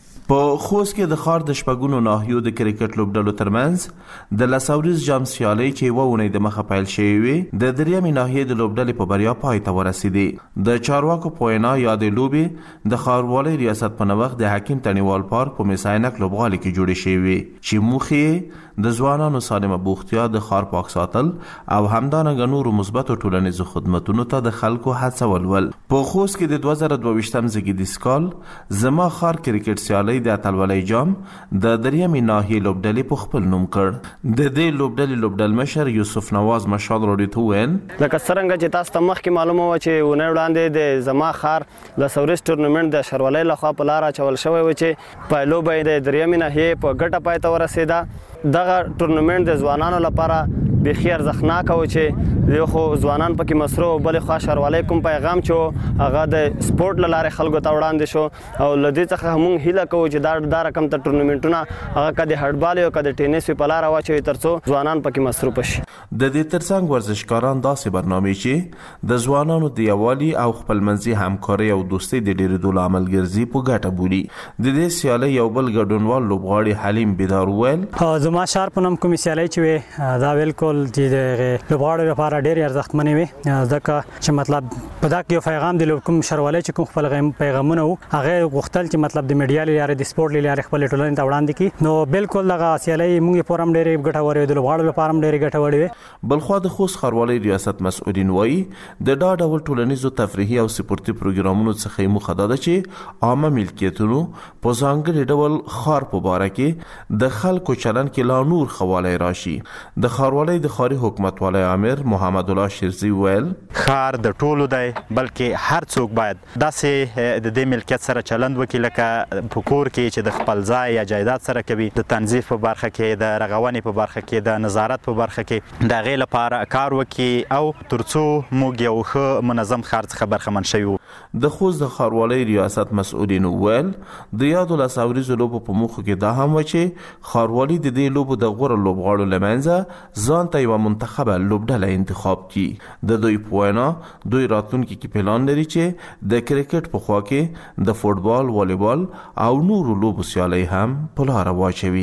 Speaker 22: په خوست کې د ښار د شپږونو ناحیو د کرکټ لوبډلو ترمنځ د لساوریز جام سیالي چې وونه د مخه پیل شوی وي د دریمې ناحیې د لوبډلې په بریا پای ته ورسېدې. د چارواکو په وینا یادې لوبې د ښاروالۍ ریاست په نوښت د حکیم تڼیوال پارک په میساینک لوبغالي کې جوړې شوې چې موخې د ځوانانو سالمه بوختیا د ښار پاک ساتل او همدارنګه نورو مثبتو ټولنیزو خدماتونو ته د خلکو هڅول ول. په خوست کې د 2022م زیږدیز کال زما ښار کرکټ سیالي د اتلولۍ جام د دریمې ناحیې لوبډلې په خپل نوم کړ. د دې لوبډلې لوبډل مشر یوسف نواز مشال راډیو ته وویل
Speaker 23: لکه څرنګه چې تاسو ته مخکې معلومه وه چې ونې وړاندې د زما ښار د سوریس ټورنمنټ د ښاروالۍ لخوا په لاره اچول شوی و چې په لوبه یې د دریمې ناحیې په ګټه پای ته ورسېده. دغه ټورنمنټ د ځوانانو لپاره بیخي ارزښتناکه و چې یو خو ځوانان پکې مصروف بلې خوا ښاروالۍ کوم پیغام چې هغه د سپورټ له لارې خلکو ته وړاندې شو او له دې څخه موږ هیله کوو چې دا رقم ته ټورنمنټونه هغه که د هډبال او که د ټینس په لاره واچوي تر څو ځوانان پکې مصروف شي.
Speaker 22: د دې ترڅنګ ورزشکاران داسې برنامې چې د ځوانانو د یووالي او خپلمنځي همکارۍ او دوستۍ د ډېرېدو لامل ګرځي په ګټه بولي. د دې سیالۍ یو بل ګډونوال لوبغاړي حلیم بیدار وویل
Speaker 24: زما ښار په نوم کومې سیالۍ چې وې دا بالکل چې د لوبغاړو لپاره ډېرې ارزښتمنې وې ځکه چې مطلب په دا کې یو پیغام د کوم ښاروالۍ چې کوم خپل پیغامونه وو هغه غوښتل چې مطلب د میډیا له لارې د سپورټ له لارې خپلې ټولنې ته وړاندې کړي. نو بالکل دغه سیالۍ موږ یې پوره هم ډېرې ګټورې وې د لوبغاړو لپاره هم ډېرې ګټورې وې.
Speaker 22: بلخوا د خوست ښاروالۍ ریاست مسؤلین وایي د دا ډول ټولنیزو تفریحي او سپورتي پروګرامونو څخه یې موخه دا ده چې عامه ملکیتونو په ځانګړي ډول ښار په باره کې د خلکو چلند کې لا نور خوالی راشي. د ښاروالۍ د ښاري حکومتوالۍ امیر محمد الله شیرزي ویل
Speaker 25: ښار د ټولو دی بلکې هر څوک باید داسې د دې ملکیت سره چلند وکړي لکه په کور کې چې د خپل ځای یا جایداد سره کوي. د تنظیف په برخه کې د رغونې په برخه کې د نظارت په برخه کې د هغې لپاره کار وکړي او تر څو موږ یو ښه منظم ښار څخه برخمن شوي وو.
Speaker 22: د خوست د ښاروالۍ ریاست مسؤلینو ویل د یادو لساوریزو لوبو په موخو کې دا هم و چې ښاروالي د دې لوبو د غوره لوبغاړو له منځه ځان ته یوه منتخبه لوبډله انتخاب کړي. د دوی په وینا دوی راتلونکي کې پلان لري چې د کرکټ په خوا کې د فوټبال، والیبال او نورو لوبو سیالۍ هم په لاره واچوي.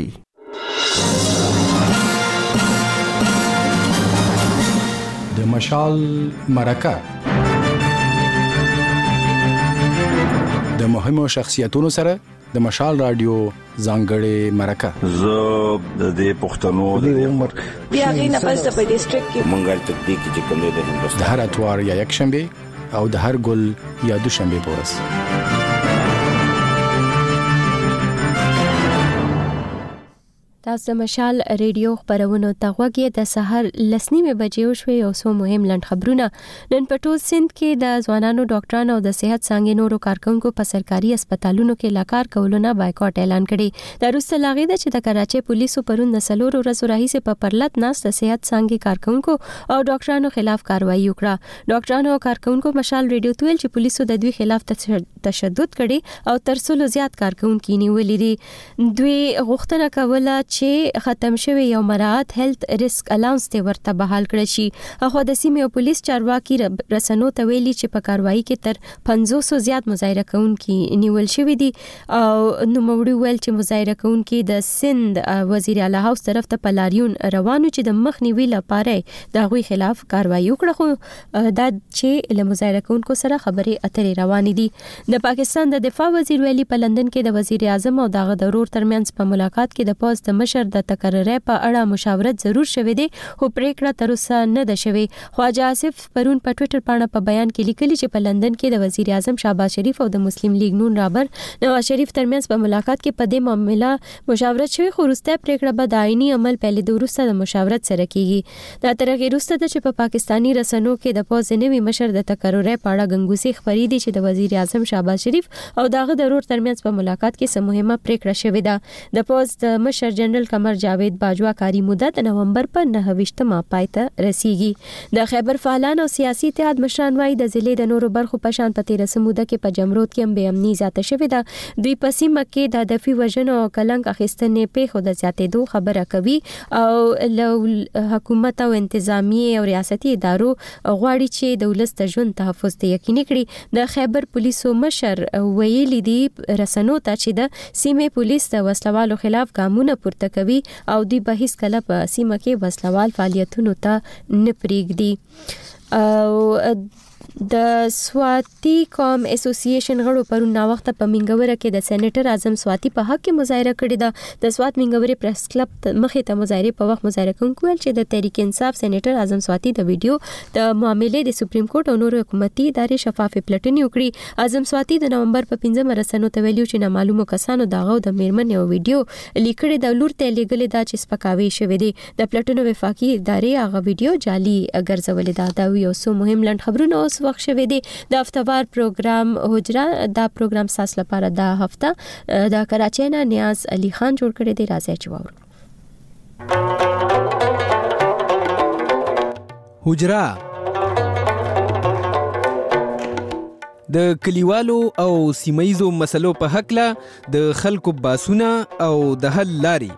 Speaker 26: د مشال مرکه د مهمو شخصیتونو سره د مشال رادیو ځانګړې مرکه
Speaker 3: زه د پښتنو
Speaker 4: د عمر
Speaker 5: بیا غینه پس په ډیسټریکټ کې
Speaker 3: مونږه تدبیق چې کوم د هندوستان
Speaker 26: د هر اتوار یا یک شنبه او د هر ګل یا دوشنبه پورس
Speaker 1: تاسو مشال ریډیو خبرونه تاغوږی د سحر لسنیمه بجې شوې او سو مهم لند خبرونه نن په ټول سند کې د ځوانانو ډاکټرانو او د صحت څنګه نورو کارکونکو په سرکاري هسپتالونو کې لاکار کولونه بایکاټ اعلان کړي د روسته لاغې د چې د کراچي پولیسو پرون د سلور ورځو راهیسه په پرلط ناس د صحت څنګه کارکونکو او ډاکټرانو خلاف کاروایی وکړه ډاکټرانو او کارکونکو مشال ریډیو تویل چې پولیسو د دوی خلاف تشدد کړي او ترڅو زیات کارکونکو نیولې دي دوی غوښتنه کوله چې ختم شوی یو مراعات هیلث ریسک الاونس ته ورته بحال کړی شي خو د سیمې او پولیس چارواکي رسنو ته ویلي چې په کاروایی کې تر 500 زیات مظاهره کوونکي نیول شوی دي او نو موړي ویل چې مظاهره کوونکي د سند وزیر اعلی هاوس طرف ته پلاریون روانو چې د مخنیوي لپاره د غوي خلاف کاروایی وکړه خو دا چې له مظاهره کوونکو سره خبرې اترې روانې دي د پاکستان د دفاع وزیر ویلي په لندن کې د وزیر اعظم او دغه ضرور ترمنځ په ملاقات کې د پوز د مشر د تکراري په اړه مشاورت ضرور شوه دی خو پریکړه تر اوسه نه ده شوې خواجه آصف پرون په ټوئیټر باندې په بیان کې لیکلي چې په لندن کې د وزیر اعظم شهباز شریف او د مسلم لیگ نون رابر نواز شریف ترمنځ په ملاقات کې په دې معاملې مشاورت شوی خو وروسته پریکړه به د آئینی عمل پیلې د وروسته د مشاورت سره کیږي دا ترغه وروسته د چې په پاکستانی رسنو کې د پوز نوي مشر د تکراري په اړه غنګوسي خبرې دي چې د وزیر اعظم شهباز شریف او دغه ضرور ترمنځ په ملاقات کې سم مهمه پریکړه شوې ده د پوز د مشر جنرال قمر جاوید باجوا کاری مدت نومبر په 29مه پایته رسیږي د خیبر فعالان او سیاسي اتحاد مشران وايي د ضلع د نورو برخو په شان په 13 موده کې په جمرود کې هم به امني زیاته شوې ده دوی په سیمه کې د هدفي وژنو او کلنګ اخیستنې په خود زیاتېدو خبره کوي او حکومت او انتظامی او ریاستي ادارو غواړي چې د ولس د ژوند تحفظ ته یقیني کړي د خیبر پولیسو مشر ویلي دی رسنو ته چې د سیمې پولیس د وسلوالو خلاف ګامونه پورته کوي او دوی به هیڅ کله په سیمه کې وسلوال فعالیتونو ته نه پریږدي او د سواتی قوم اسوسییشن غړو پرون نا وخت په منګوره کې د سېنیټر اعظم سواتی په حق کې مظاهره کړې ده د سوات منګوري پریس کلب مخې ته مظاهره په وخت مظاهره کوونکو ول چې د تحریک انصاف سېنیټر اعظم سواتی د ویډیو د معاملې د سپریم کورټ او نورو حکومتي ادارې شفاف پلټنې وکړي اعظم سواتی د نومبر په 15 رسنو ته ویلو چې نامعلومو کسانو دغه د میرمن یو ویډیو لیکړې د لور ته لګلې دا چې سپکاوي شوې دي د پلټنو وفاقي ادارې هغه ویډیو جعلي ګرځولې ده دا یو څو مهم لند خبرونه اوس وخت شوه دی د هفتوار پروګرام حجره دا پروګرام ساس لپاره د هفته د کراچۍ نه نیاز علي خان جوړ کړی دی راځي چې وورو
Speaker 8: حجره د کلیوالو او سیمایزو مسلو په حق له د خلکو باسونه او د حل لاري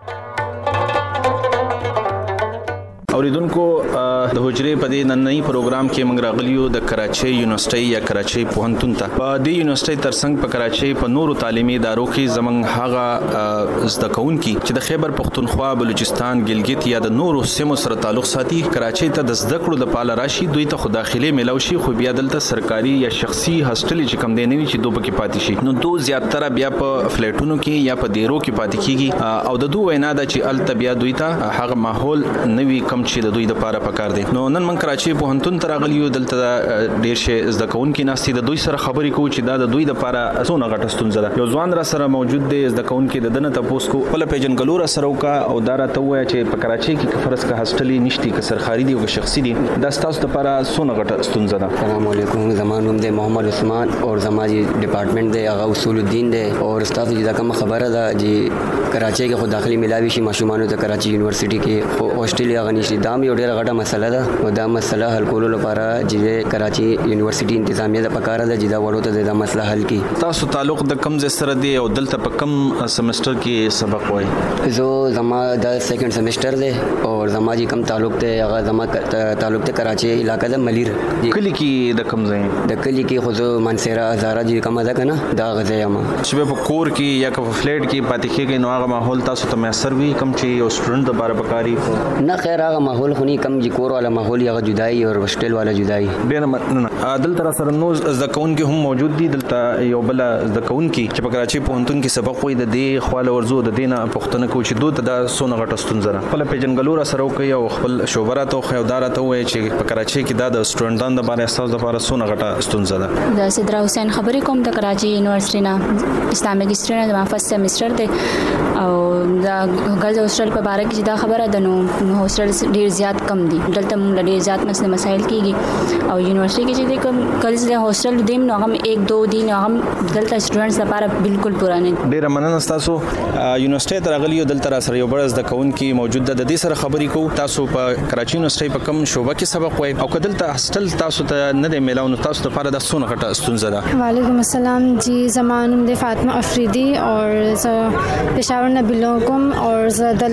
Speaker 2: اوریدونکو د حجرې په دې نننۍ پروګرام کې موږ راغلیو د کراچۍ یونیورسيټي یا کراچۍ پوهنتون ته په دې یونیورسيټي ترڅنګ په کراچۍ په نورو تعلیمي ادارو کې زمنګ هغه زده کوونکي چې د خیبر پختونخوا بلوچستان ګلګت یا د نورو سیمو سره تعلق ساتي کراچۍ ته د زده کړو لپاره راشي دوی ته خو داخلي ملو شي خو بیا دلته سرکاري یا شخصي هاستل چې کم دی نه وي چې دوی پکې پاتې شي نو دوی زیاتره بیا په فلیټونو کې یا په ډیرو کې پاتې کیږي او د دوی وینا ده چې الته بیا دوی ته هغه ماحول نوي کم چې د دوی لپاره پکار دي نو نن من کراچۍ پوهنتون ته راغلیو دلته ډیر شي زده کوونکي ناستي د دوی سره خبرې کوو چې دا د دوی لپاره څونه غټه ستونزه ده یو ځوان را سره موجود دی زده کوونکي د دنه تاسو کو خپل پیژنګلو را سره وکا او دا راته وایي چې په کراچۍ کې فرض کا هاستلې نشتی که سرکاري دی او شخصي دی دا تاسو لپاره څونه غټه ستونزه ده
Speaker 9: السلام علیکم زمان نوم دی محمد عثمان او زماجی ډپارټمنټ دی هغه اصول الدین دی او استاد جدا کوم خبره ده چې کراچۍ کې خو داخلي ملاوي شي ماشومان ته کراچۍ یونیورسيټي کې آسټرالیا غنیشي دام یو ډېر غټه مسله ده او دا مسله حل کولو لپاره چې کراچۍ یونیورسيټي انتظامیه د پکاره ده چې دا وړو ته د مسله حل کی
Speaker 2: تاسو تعلق د کم ځای سره دی او دلته په کم سمستر کې سبق وای
Speaker 9: زه زما د سیکنډ سمستر دی او زما چې کم تعلق دی هغه زما تعلق ته کراچۍ علاقې د ملیر
Speaker 2: کلی کې د کم ځای
Speaker 9: د کلی کې خو زه منصيره هزاره چې کومه ده کنه دا غځه ما
Speaker 2: چې په کور کې یا په فلیټ کې پاتې کېږي نو هغه ماحول تاسو ته میسر وي کم چې یو سټوډنټ د بار پکاري
Speaker 9: نه خیر هغه دغه ماحول خو نه کم کور والا ماحول یا جدای او هوسټل والا جدای.
Speaker 4: ډیر مننه. دلته سره نو زکون کې هم موجود دي. دلته یو بل زکون کې چې په کراچي پوهنتون کې سبق وي د دې خواله ورزو د دینه پښتنه کو چې دوی ته د سونه غټ ستونزره خپل پیجنګلور سره کوي او خپل شوبرات او خیودارات وي چې په کراچي کې د سټوډنټانو د باندې احساس د لپاره سونه غټه ستونزه ده.
Speaker 10: د صدرا حسین خبرې کوم د کراچي یونیورسيټي نه اسلامي هسټري نه د فرست سیمستر ته او دا ګرځ هوسټل په باره کې دا خبره ده نو هوسټل ډیر زیات کم دي. دلته موږ ډیر زیات مسایل کیږي او یونیورسيټي کې چې کوم ګرځ د هوسټل دیم نو هم 1-2 دین هم دلته سټوډنټس لپاره بالکل پوره نه.
Speaker 4: ډیر مننه تاسو یونیورسيټي ته راغلی او دلته سره یو بل د کون کې موجود ده. د دې سره خبرې کوو تاسو په کراچي یونیورسيټي په کوم شوبه کې سبق وای او کدلته هوسټل تاسو ته نه دی میلاو نو تاسو لپاره د سونه غټه ستونزه ده.
Speaker 11: وعلیکم السلام جی. زمان د فاطمه افریدی اور پېښور نه بلونګ کوم اور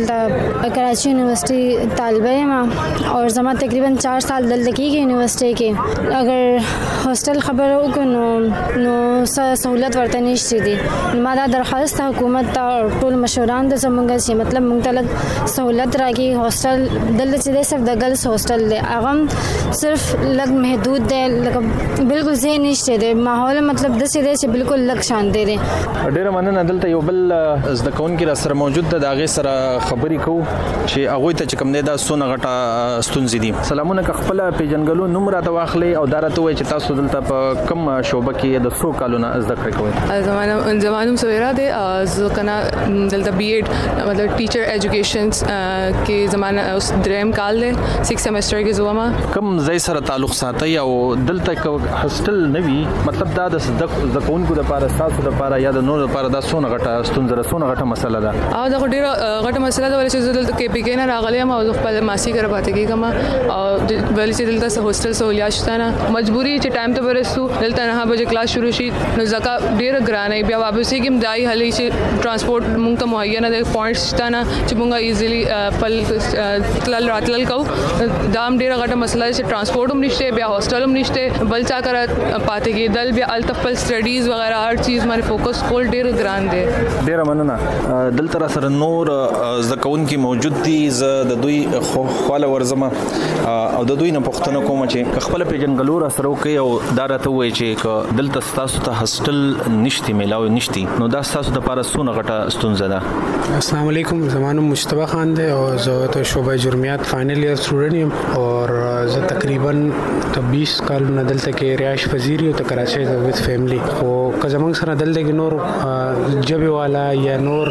Speaker 11: دلته کراچي یونیورسيټي طالبه یم اور زما تقریبا 4 سال دلته کېږي یونیورسيټي کې. اگر هوسټل خبر وکړو نو سہولت ورته نشته دي. ما دا درخواست حکومت ته او ټول مشوران د زمونږ چې مطلب موږ ته سہولت راکړي. هوسټل دلته چې صرف د ګرلز هوسټل دی هغه صرف لږ محدود دی لکه بالکل ځای نشته دی. ماحول مطلب د سیده چې بالکل لږ شان دی.
Speaker 4: ډیر مننه. دلته یو بل زده کوونکی را سره موجود ده. دا غي سره خبرې کوو چې هغه ته چې کوم نه دا سونه غټه ستونزې دي. سلامونه که خپل پیجنګلو نوم راته واخلي او دارته وای چې تاسو دلته په کوم شوبه کې د 100 کالونو زده کړې کوئ.
Speaker 12: زمانم سویرا ده ځکه دلته بی ایډ مطلب ټیچر ایجوکیشن کې زمانہ دریم کال ده 6 سیمستر کې زوما
Speaker 4: کوم ځای سره تعلق ساتي او دلته هوسټل نوي مطلب دا د زکونکو د لپاره تاسو د لپاره یا د نور لپاره دا سونه غټه ستونزه سونه غټه مسله ده.
Speaker 12: دا ډیره غټه مسله ده ولې چې دلته کې پی کې نه راغلی ما او خپل ماسي کړه پاتې کېږم او ولې چې دلته هوسټل سہولیات شته نه مجبوری چې ټایم ته ورسو دلته 9 بجې کلاس شروع شي نو ځکه ډیره ګرانه بیا واپس کېم دای هلې چې ترانسپورت مونږ ته مهیا نه ده پوینټس شته نه چې مونږه ایزیلی پل تلل راتلل کو دا هم ډیره غټه مسله چې ترانسپورت هم نشته بیا هوسټل هم نشته بل څه کړه پاتې کېدل بیا التفل سټډیز وغیرہ هر چیز باندې فوکس کول ډیر ګران دی.
Speaker 4: ډیر مننه. دلته سره نور زکونکي موجود دي. ز د دوی خواله ورزمه او د دوی نه پښتنه کوم چې خپل پیجنګلور سره کوي او دا راته وایي چې دلته تاسو ته هوسټل نشتی میلاو نشتی نو دا تاسو د لپاره سونه غټه ستونزه ده.
Speaker 13: السلام علیکم. زمانم مشتبه خان دی او زه ته شعبه جرمیات فائنل ایئر سټوډنټ یم اور زه تقریبا 20 کالونه دلته کې رهائش پذیر یم ته کراچۍ د وذ فیملی خو که زمونږ سره دلته کې نور جبه والا یا نور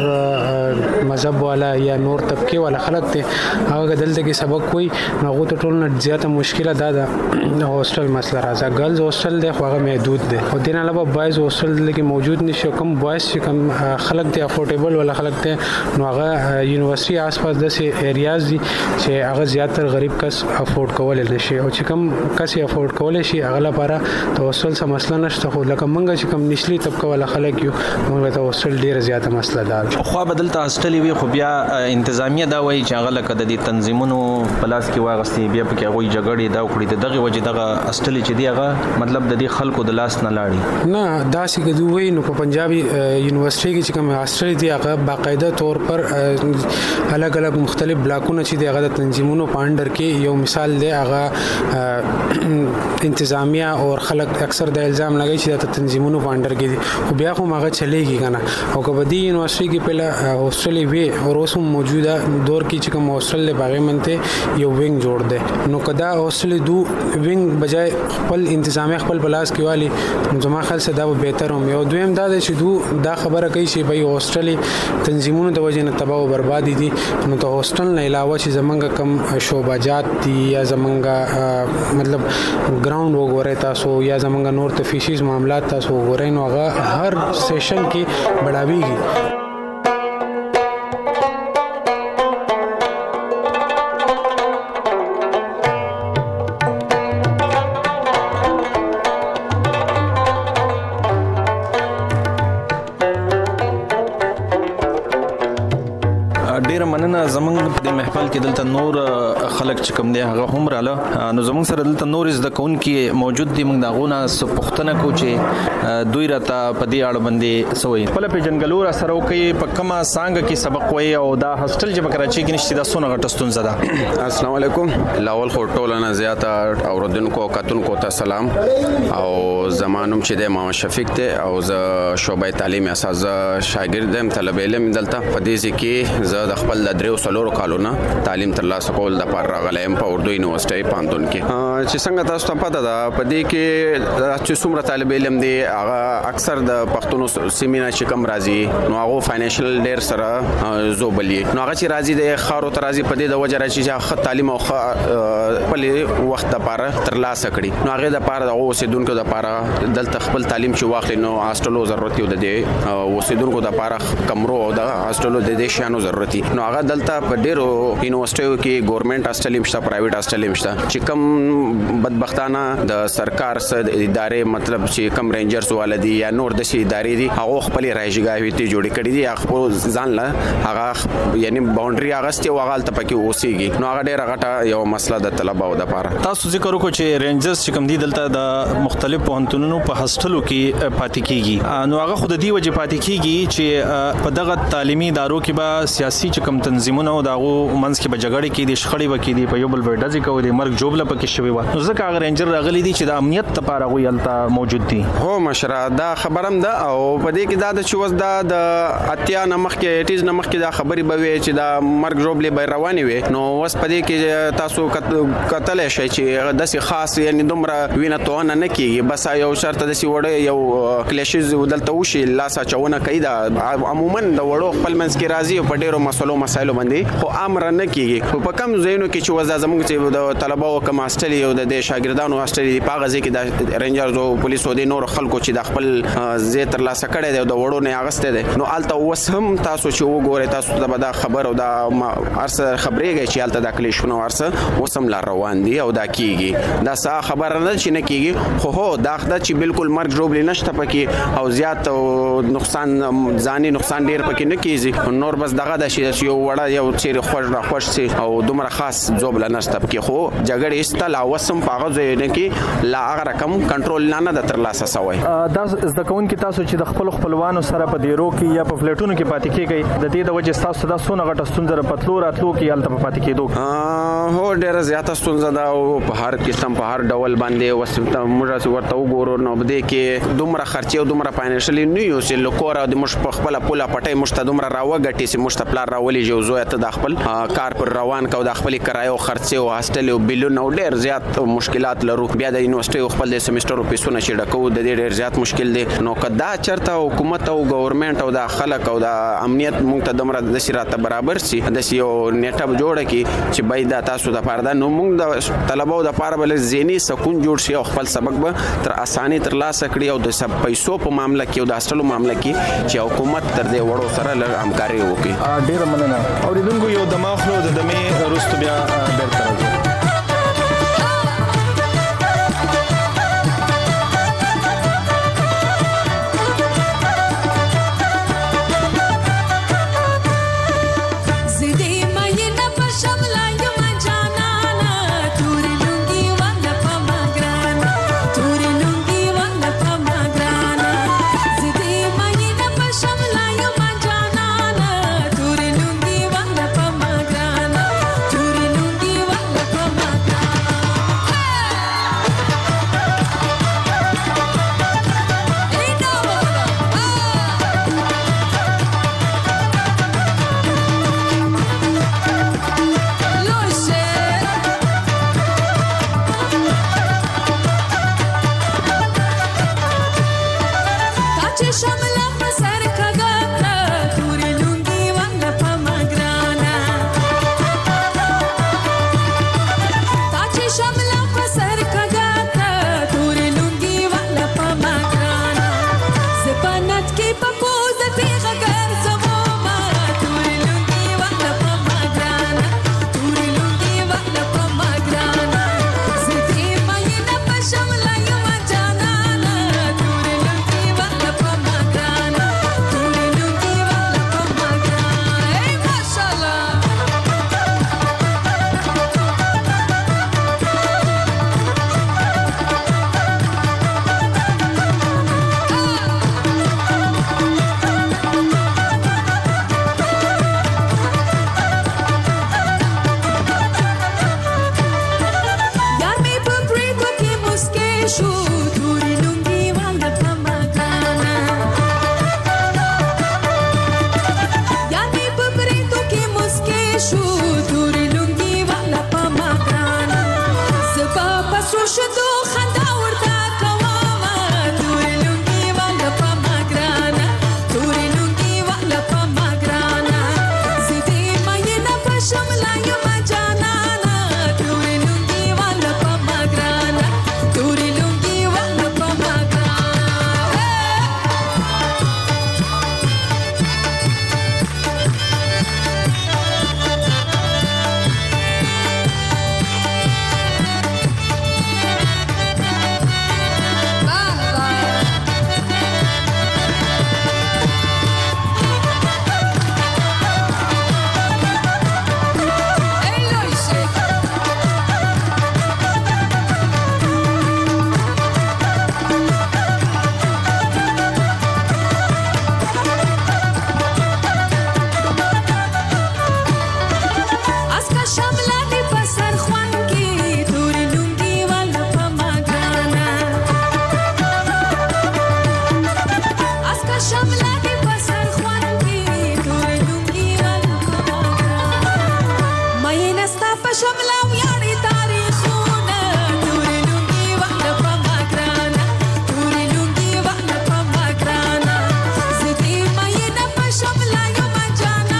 Speaker 13: مذهب والا یا نور طبقه والا خلک ته هغه دلته کې سبق کوي نو هغه ته ټول نه زیاته مشکله ده د هوسټل مسله راځي. ګرلز هوسټل دی خو هغه محدود دی او دین علاوه بایز هوسټل کې موجود نشي. کوم بایز چې کوم خلک ته افورډیبل ولا خلک ته نو هغه یونیورسيټي آس-پاس د ایریاز دي چې هغه زیاتره غریب کس افورډ کول نشي او چې کوم کس افورډ کول شي هغه لپاره د هوسټل سم مسله نشته. خو لکه منګه چې کوم نشلي طبقه ولا خلک یو موږ ته هوسټل ډیره زیاته مسله ده.
Speaker 4: خو بدلته هوسټل وی خو بیا انتظامیه دا وایي چې هغه لکه د دې تنظیمونو پلاس کې واغستې بیا پکې هغه جګړې دا وکړي دغه وجه دغه هوسټل چې دی هغه مطلب د دې خلکو د لاس نه لاړي
Speaker 13: نه دا څنګه دوی وایي نو په پنجابي یونیورسيټي کې چې کوم هوسټل دی هغه باقاعده طور پر الګ الګ مختلف بلاکونه چې دی هغه د تنظیمونو پاندر کې یو مثال دی هغه انتظامیه او خلک اکثر د الزام لګي چې د تنظیمونو پاندر کې دي خو بیا خو هغه چلےږي کنه او کبدي یونیورسيټي کې پهلا هوسټل وی او اوس موجوده دور کې چې کوم هوسټل له باغې منته یو وینګ جوړ دی نو کدا هوسټل دو وینګ بجای خپل انتظامیه خپل بلاس کې والی زما خیال څه دا بهتر هم یو دویم دا چې دو دا خبره کوي چې بای هوسټل تنظیمونو د وجې نه تباہ او بربادي دي نو ته هوسټل نه علاوه چې زمونږ کم شوباجات دي یا زمونږ مطلب ګراوند وګورئ تاسو یا زمونږ نور تفیشیز معاملات تاسو وګورئ نو هغه هر سیشن کې بڑھاویږي.
Speaker 4: ډیر مننه زمونږ د محفل کې دلته نور خلک چې کوم دی هغه هم رااله. نو زموږ سره دلته نور زده کوونکي موجود دي. موږ داغونه سپختنه کو چې دوی راته په دې اړه باندې سوې خپل پیژنګلو را سره کوي په کومه څنګه کې سبق وایي او دا هاستل چې کراچي کې نشته دا سونه غټه ستونزه ده.
Speaker 14: السلام علیکم. لاول خو ټولنه زیاته اوردونکو کتونکو ته سلام او زمانوم چې د محمد شفیق ته او ز شعبې تعلیم اساس شاګردم طالب علم دلته په دې کې زه د خپل د دریو سلورو کالونو تعلیم ترلاسه کول د پر راغلم په اردو یونیورسيټي پاندون کې چې څنګه تاسو ته پته ده په دې کې چې څومره طالب علم دي هغه اکثر د پښتون سیمینار چې کم راځي نو هغه فاینانشل ډیر سره زوبلی نو هغه چې راځي د خارو ترازی په دې د وجه راځي چې خط تعلیم او خپل وخت لپاره ترلاسه کړي نو هغه د لپاره د اوسیدونکو لپاره دلته خپل تعلیم چې واخلي نو هاستلو ضرورت یو د اوسیدونکو لپاره کمرو او د هاستلو د دې شانو ضرورت نو هغه دلته په ډیرو یونیورسيټیو کې ګورنمنت هاستل مشته پرایویټ هاستل مشته چې کم بدبختانه د سرکار سره ادارې مطلب چې کم رینجرز والدي یا نور د شي ادارې دي هغه خپل رایشګاوي ته جوړې کړې دي هغه ځان له هغه یعنی باونډري هغه ته وغال ته پکې اوسېږي نو هغه ډېر غټه یو مسله د طلباو د لپاره.
Speaker 4: تاسو ذکر وکړو چې رینجرز چې کم دي دلته د مختلف پوهنتونونو په هاستلو کې پاتې کیږي نو هغه خود دې وجه پاتې کیږي چې په دغه تعلیمي ادارو کې به سیاسي چې کم تنظیمونه او دغه منځ کې به جګړې کې دي شخړې وکړي دي په یو بل ورډځي کوي د مرګ جوړه پکې شوی و نو ځکه هغه رینجر راغلي دي چې د امنیت لپاره غوي الته موجود دي.
Speaker 14: هو مشره دا خبرم ده او په دې کې دا د چوز دا د اتیا نمخ کې اټیز نمخ کې دا خبري به وي چې دا مرګ جوړلې به رواني وي نو وس په دې کې تاسو قتل شي چې د خاص یعنی دومره وینه توانه نه کیږي بس یو شرط د سی وړ یو کلیشز دلته وشي لاسه چونه کوي دا عموما د وړو خپل منځ کې راځي په ډیرو مسایلو باندې خو امر نه کیږي په کم ځایونو کې چې وځه زموږ چې د طلباو کوم هاستل یو د شاګردانو هاستل دی په غزي کې د رینجرز او پولیسو د نور خلکو چې د خپل زی تر لاسه کړي دی د وړو نه اغسته دي نو الته وسهم تاسو چې وګورئ تاسو ته دا خبر او دا ارسه خبرېږي چې الته د کلیشونو ارسه وسم لا روان دي او دا کیږي دا څه خبر نه چې نه کیږي خو هو دا خدای چې بالکل مرګ جوړ نشته پکې او زیات نقصان ځاني نقصان ډیر پکې نه کیږي نور بس دغه د شی یو وړه یو چیرې خوش سي او دومره خاص زوبل نشته پکې خو جګړه استلا وسم پاغه نه کې لا هغه رقم کنټرول نه د تر لاسه سوی
Speaker 4: دا زده کون کې تاسو چې د خپلوانو سره په دیرو کې یا په فلیټونو کې پاتې کیږي د دې د وجه تاسو دا سونه غټه ستونزه په تلو راتلو کې الته پاتې کېدو
Speaker 14: هو ډیره زیاته ستونزه ده او په هر قسم په هر ډول باندې وسته موږ ورته وګورو نو بده کې دومره خرچي او دومره فاینانشلی نه یو چې لکور او د مش په خپل پوله پټي مشته دومره راوګټي چې مشته پلار راولي جو زو ته د خپل کار پر روان کو د خپل کرایو خرچي او هاستل او بیلونه ډیر زیات مشکلات لرو بیا د یونیورسيټي خپل د سیمستر او پیسونه چې ډکو د ډیر زیات مشکل دي نو کدا چرته حکومت او ګورنمنت او د خلک او د امنیت موږ ته دمره د شراته برابر سي د یو نیټه جوړه کی چې باید تاسو د پاره نو موږ د طلباو د پاره بل زینی سکون جوړ شي او خپل سبق به تر اساني تر لاسه کړی او د سب پیسو په معاملې کې او د اصلو معاملې کې چې حکومت تر دې وړو سره لږ همکاري وکړي.
Speaker 4: ډیر مننه اوریدونکو یو دماغ نو د دمه رست بیا بیرته راځي.
Speaker 7: شو توري لونګي والا پما ګرانا یعنی ببرې تو کې مسکې شو توري لونګي والا پما ګرانا زبا پسو شدو خندا ورته کوما توري لونګي والا پما ګرانا توري لونګي والا پما ګرانا زدي مې نه پښم لا یم جانا توري لونګي والا پما ګرانا توري لونګي والا پما اسکا شملا دی پسر خوان کی توري لونګي والا پما ګرانا اسکا شملا دی پسر خوان کی توري لونګي والا پما ګرانا مې نستا په شملا ویاړي تاریخونه توري لونګي والا پما ګرانا توري لونګي والا پما ګرانا زدي مې نه په شملا یم جانا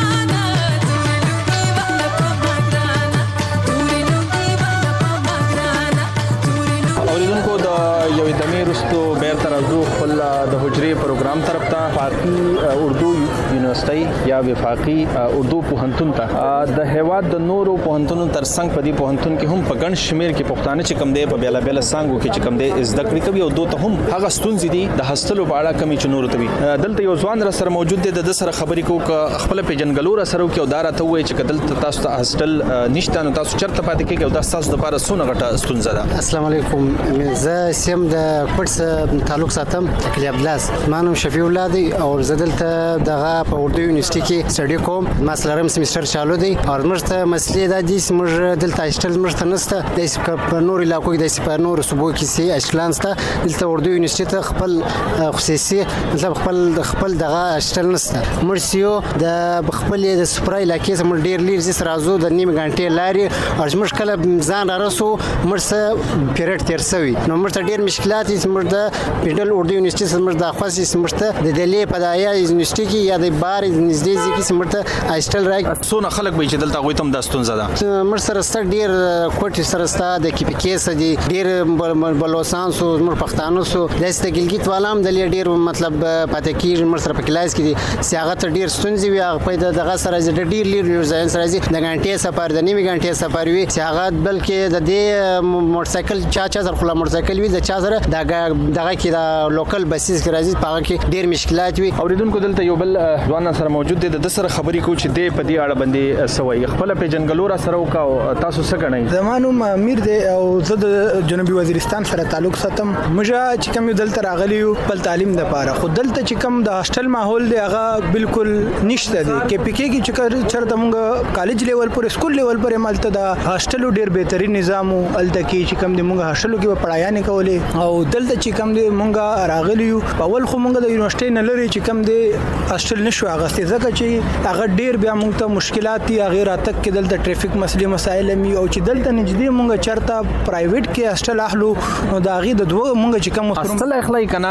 Speaker 7: توري لونګي والا پما ګرانا توري لونګي والا پما ګرانا
Speaker 4: اوریدونکو د یوې دمې وروستو بیرته راځو خپل د حجرې پروګرام طرف ته وفاقي اردو یونیورسيټي یا وفاقي اردو پوهنتون ته د هیواد د نورو پوهنتونو ترڅنګ په دې پوهنتون کې هم په ګڼ شمیر کې پښتانه چې کم دی په بیلا بیلا څانګو کې چې کم دی زده کړې کوي او دوی ته هم هغه ستونزې دي د هاستلو په اړه کمی چې نور ته وي دلته یو ځوان را سره موجود دی د سره خبرې کوو خپل پیجنګلو را سره کې او دارا ته وایي چې دلته تاسو ته هاستل نشته نو تاسو چرته پاتې کېږئ او دا تاسو لپاره څونه غټه ستونزه ده.
Speaker 15: السلام علیکم. زه سیم د پټس تعلق ساتم کلی عبدلاس مانو شفیع الله دی او زه دلته دغه په اردو یونیورسيټي کې سټډي کوم مسلرم سیمستر چالو دی او مرسته مسلې د دې موږ دلته اشتل مرسته نسته د په نور علاقو کې د سپانور صوبو کې سي اشلانسته دلته اردو یونیورسيټي ته خپل خصوصي مطلب خپل دغه اشتل نسته مرسیو د خپل د سپرای علاقې سم ډیر لیر زس رازو د نیم غنټه لاري او مشکل ځان راسو مرسه پیریډ تیر سوي نو مرته ډیر مشکلات مرته د پیډل اردو یونیورسيټي سم د خاصي مرته د دلی په دایا یونیورسيټي کې یا د بار نږدې ځکه مرته اشتل راي
Speaker 4: څونه خلک به چې دلته غوي تم د ستونزه ده
Speaker 15: مرسه ست ډیر کوټي سره ستا د کې پکې سدي ډیر بلوسان سو مر پښتانو سو د استګلګیت والام د ډیر مطلب پاتې کیږي مرسه په کلاس کې دي سیاغت ډیر ستونزې وي په دغه سره ډیر لیر ځای سره د غنټې سفر د نیمه غنټې سفر وي سیاغت بلکې د دې موټر سایکل چا سره خلا موټر سایکل وي د چا سره دغه کې د لوکل بسیس کې راځي په کې ډیر مشکلات وي.
Speaker 4: اوریدونکو دلته یو بل ځوان سره موجود دی د سره خبرې کو چې د په دې اړه باندې سوي خپل پیجنګلو را سره وکاو تاسو څه غنئ؟
Speaker 16: زمانو امیر دی او زه د جنوبي وزیرستان سره تعلق ساتم مجا چې کوم دلته راغلی یو بل تعلیم د پاره خو دلته چې کوم د هاستل ماحول دی هغه بالکل نشته دی کې پکې کې چې چرته مونږ کالج لیول پر سکول لیول پر مالته د هاستل ډیر بهتري نظام الته کې چې کوم د مونږ هاستلو کې پڑھایا نه کولې او دلته چې کوم د مونږ راغلی یو اول خو مونږ د یونیورسيټي نه لري چې کوم د هاستل نشو هغه ځکه چې هغه ډیر بیا مونږ ته مشکلات دي هغه راتک کې دلته ټریفیک مسلې مسائل می او چې دلته نږدې مونږ چرته پرایویټ کې هاستل اخلو نو دا غي د دوه مونږ چې کوم
Speaker 4: هاستل اخلي کنه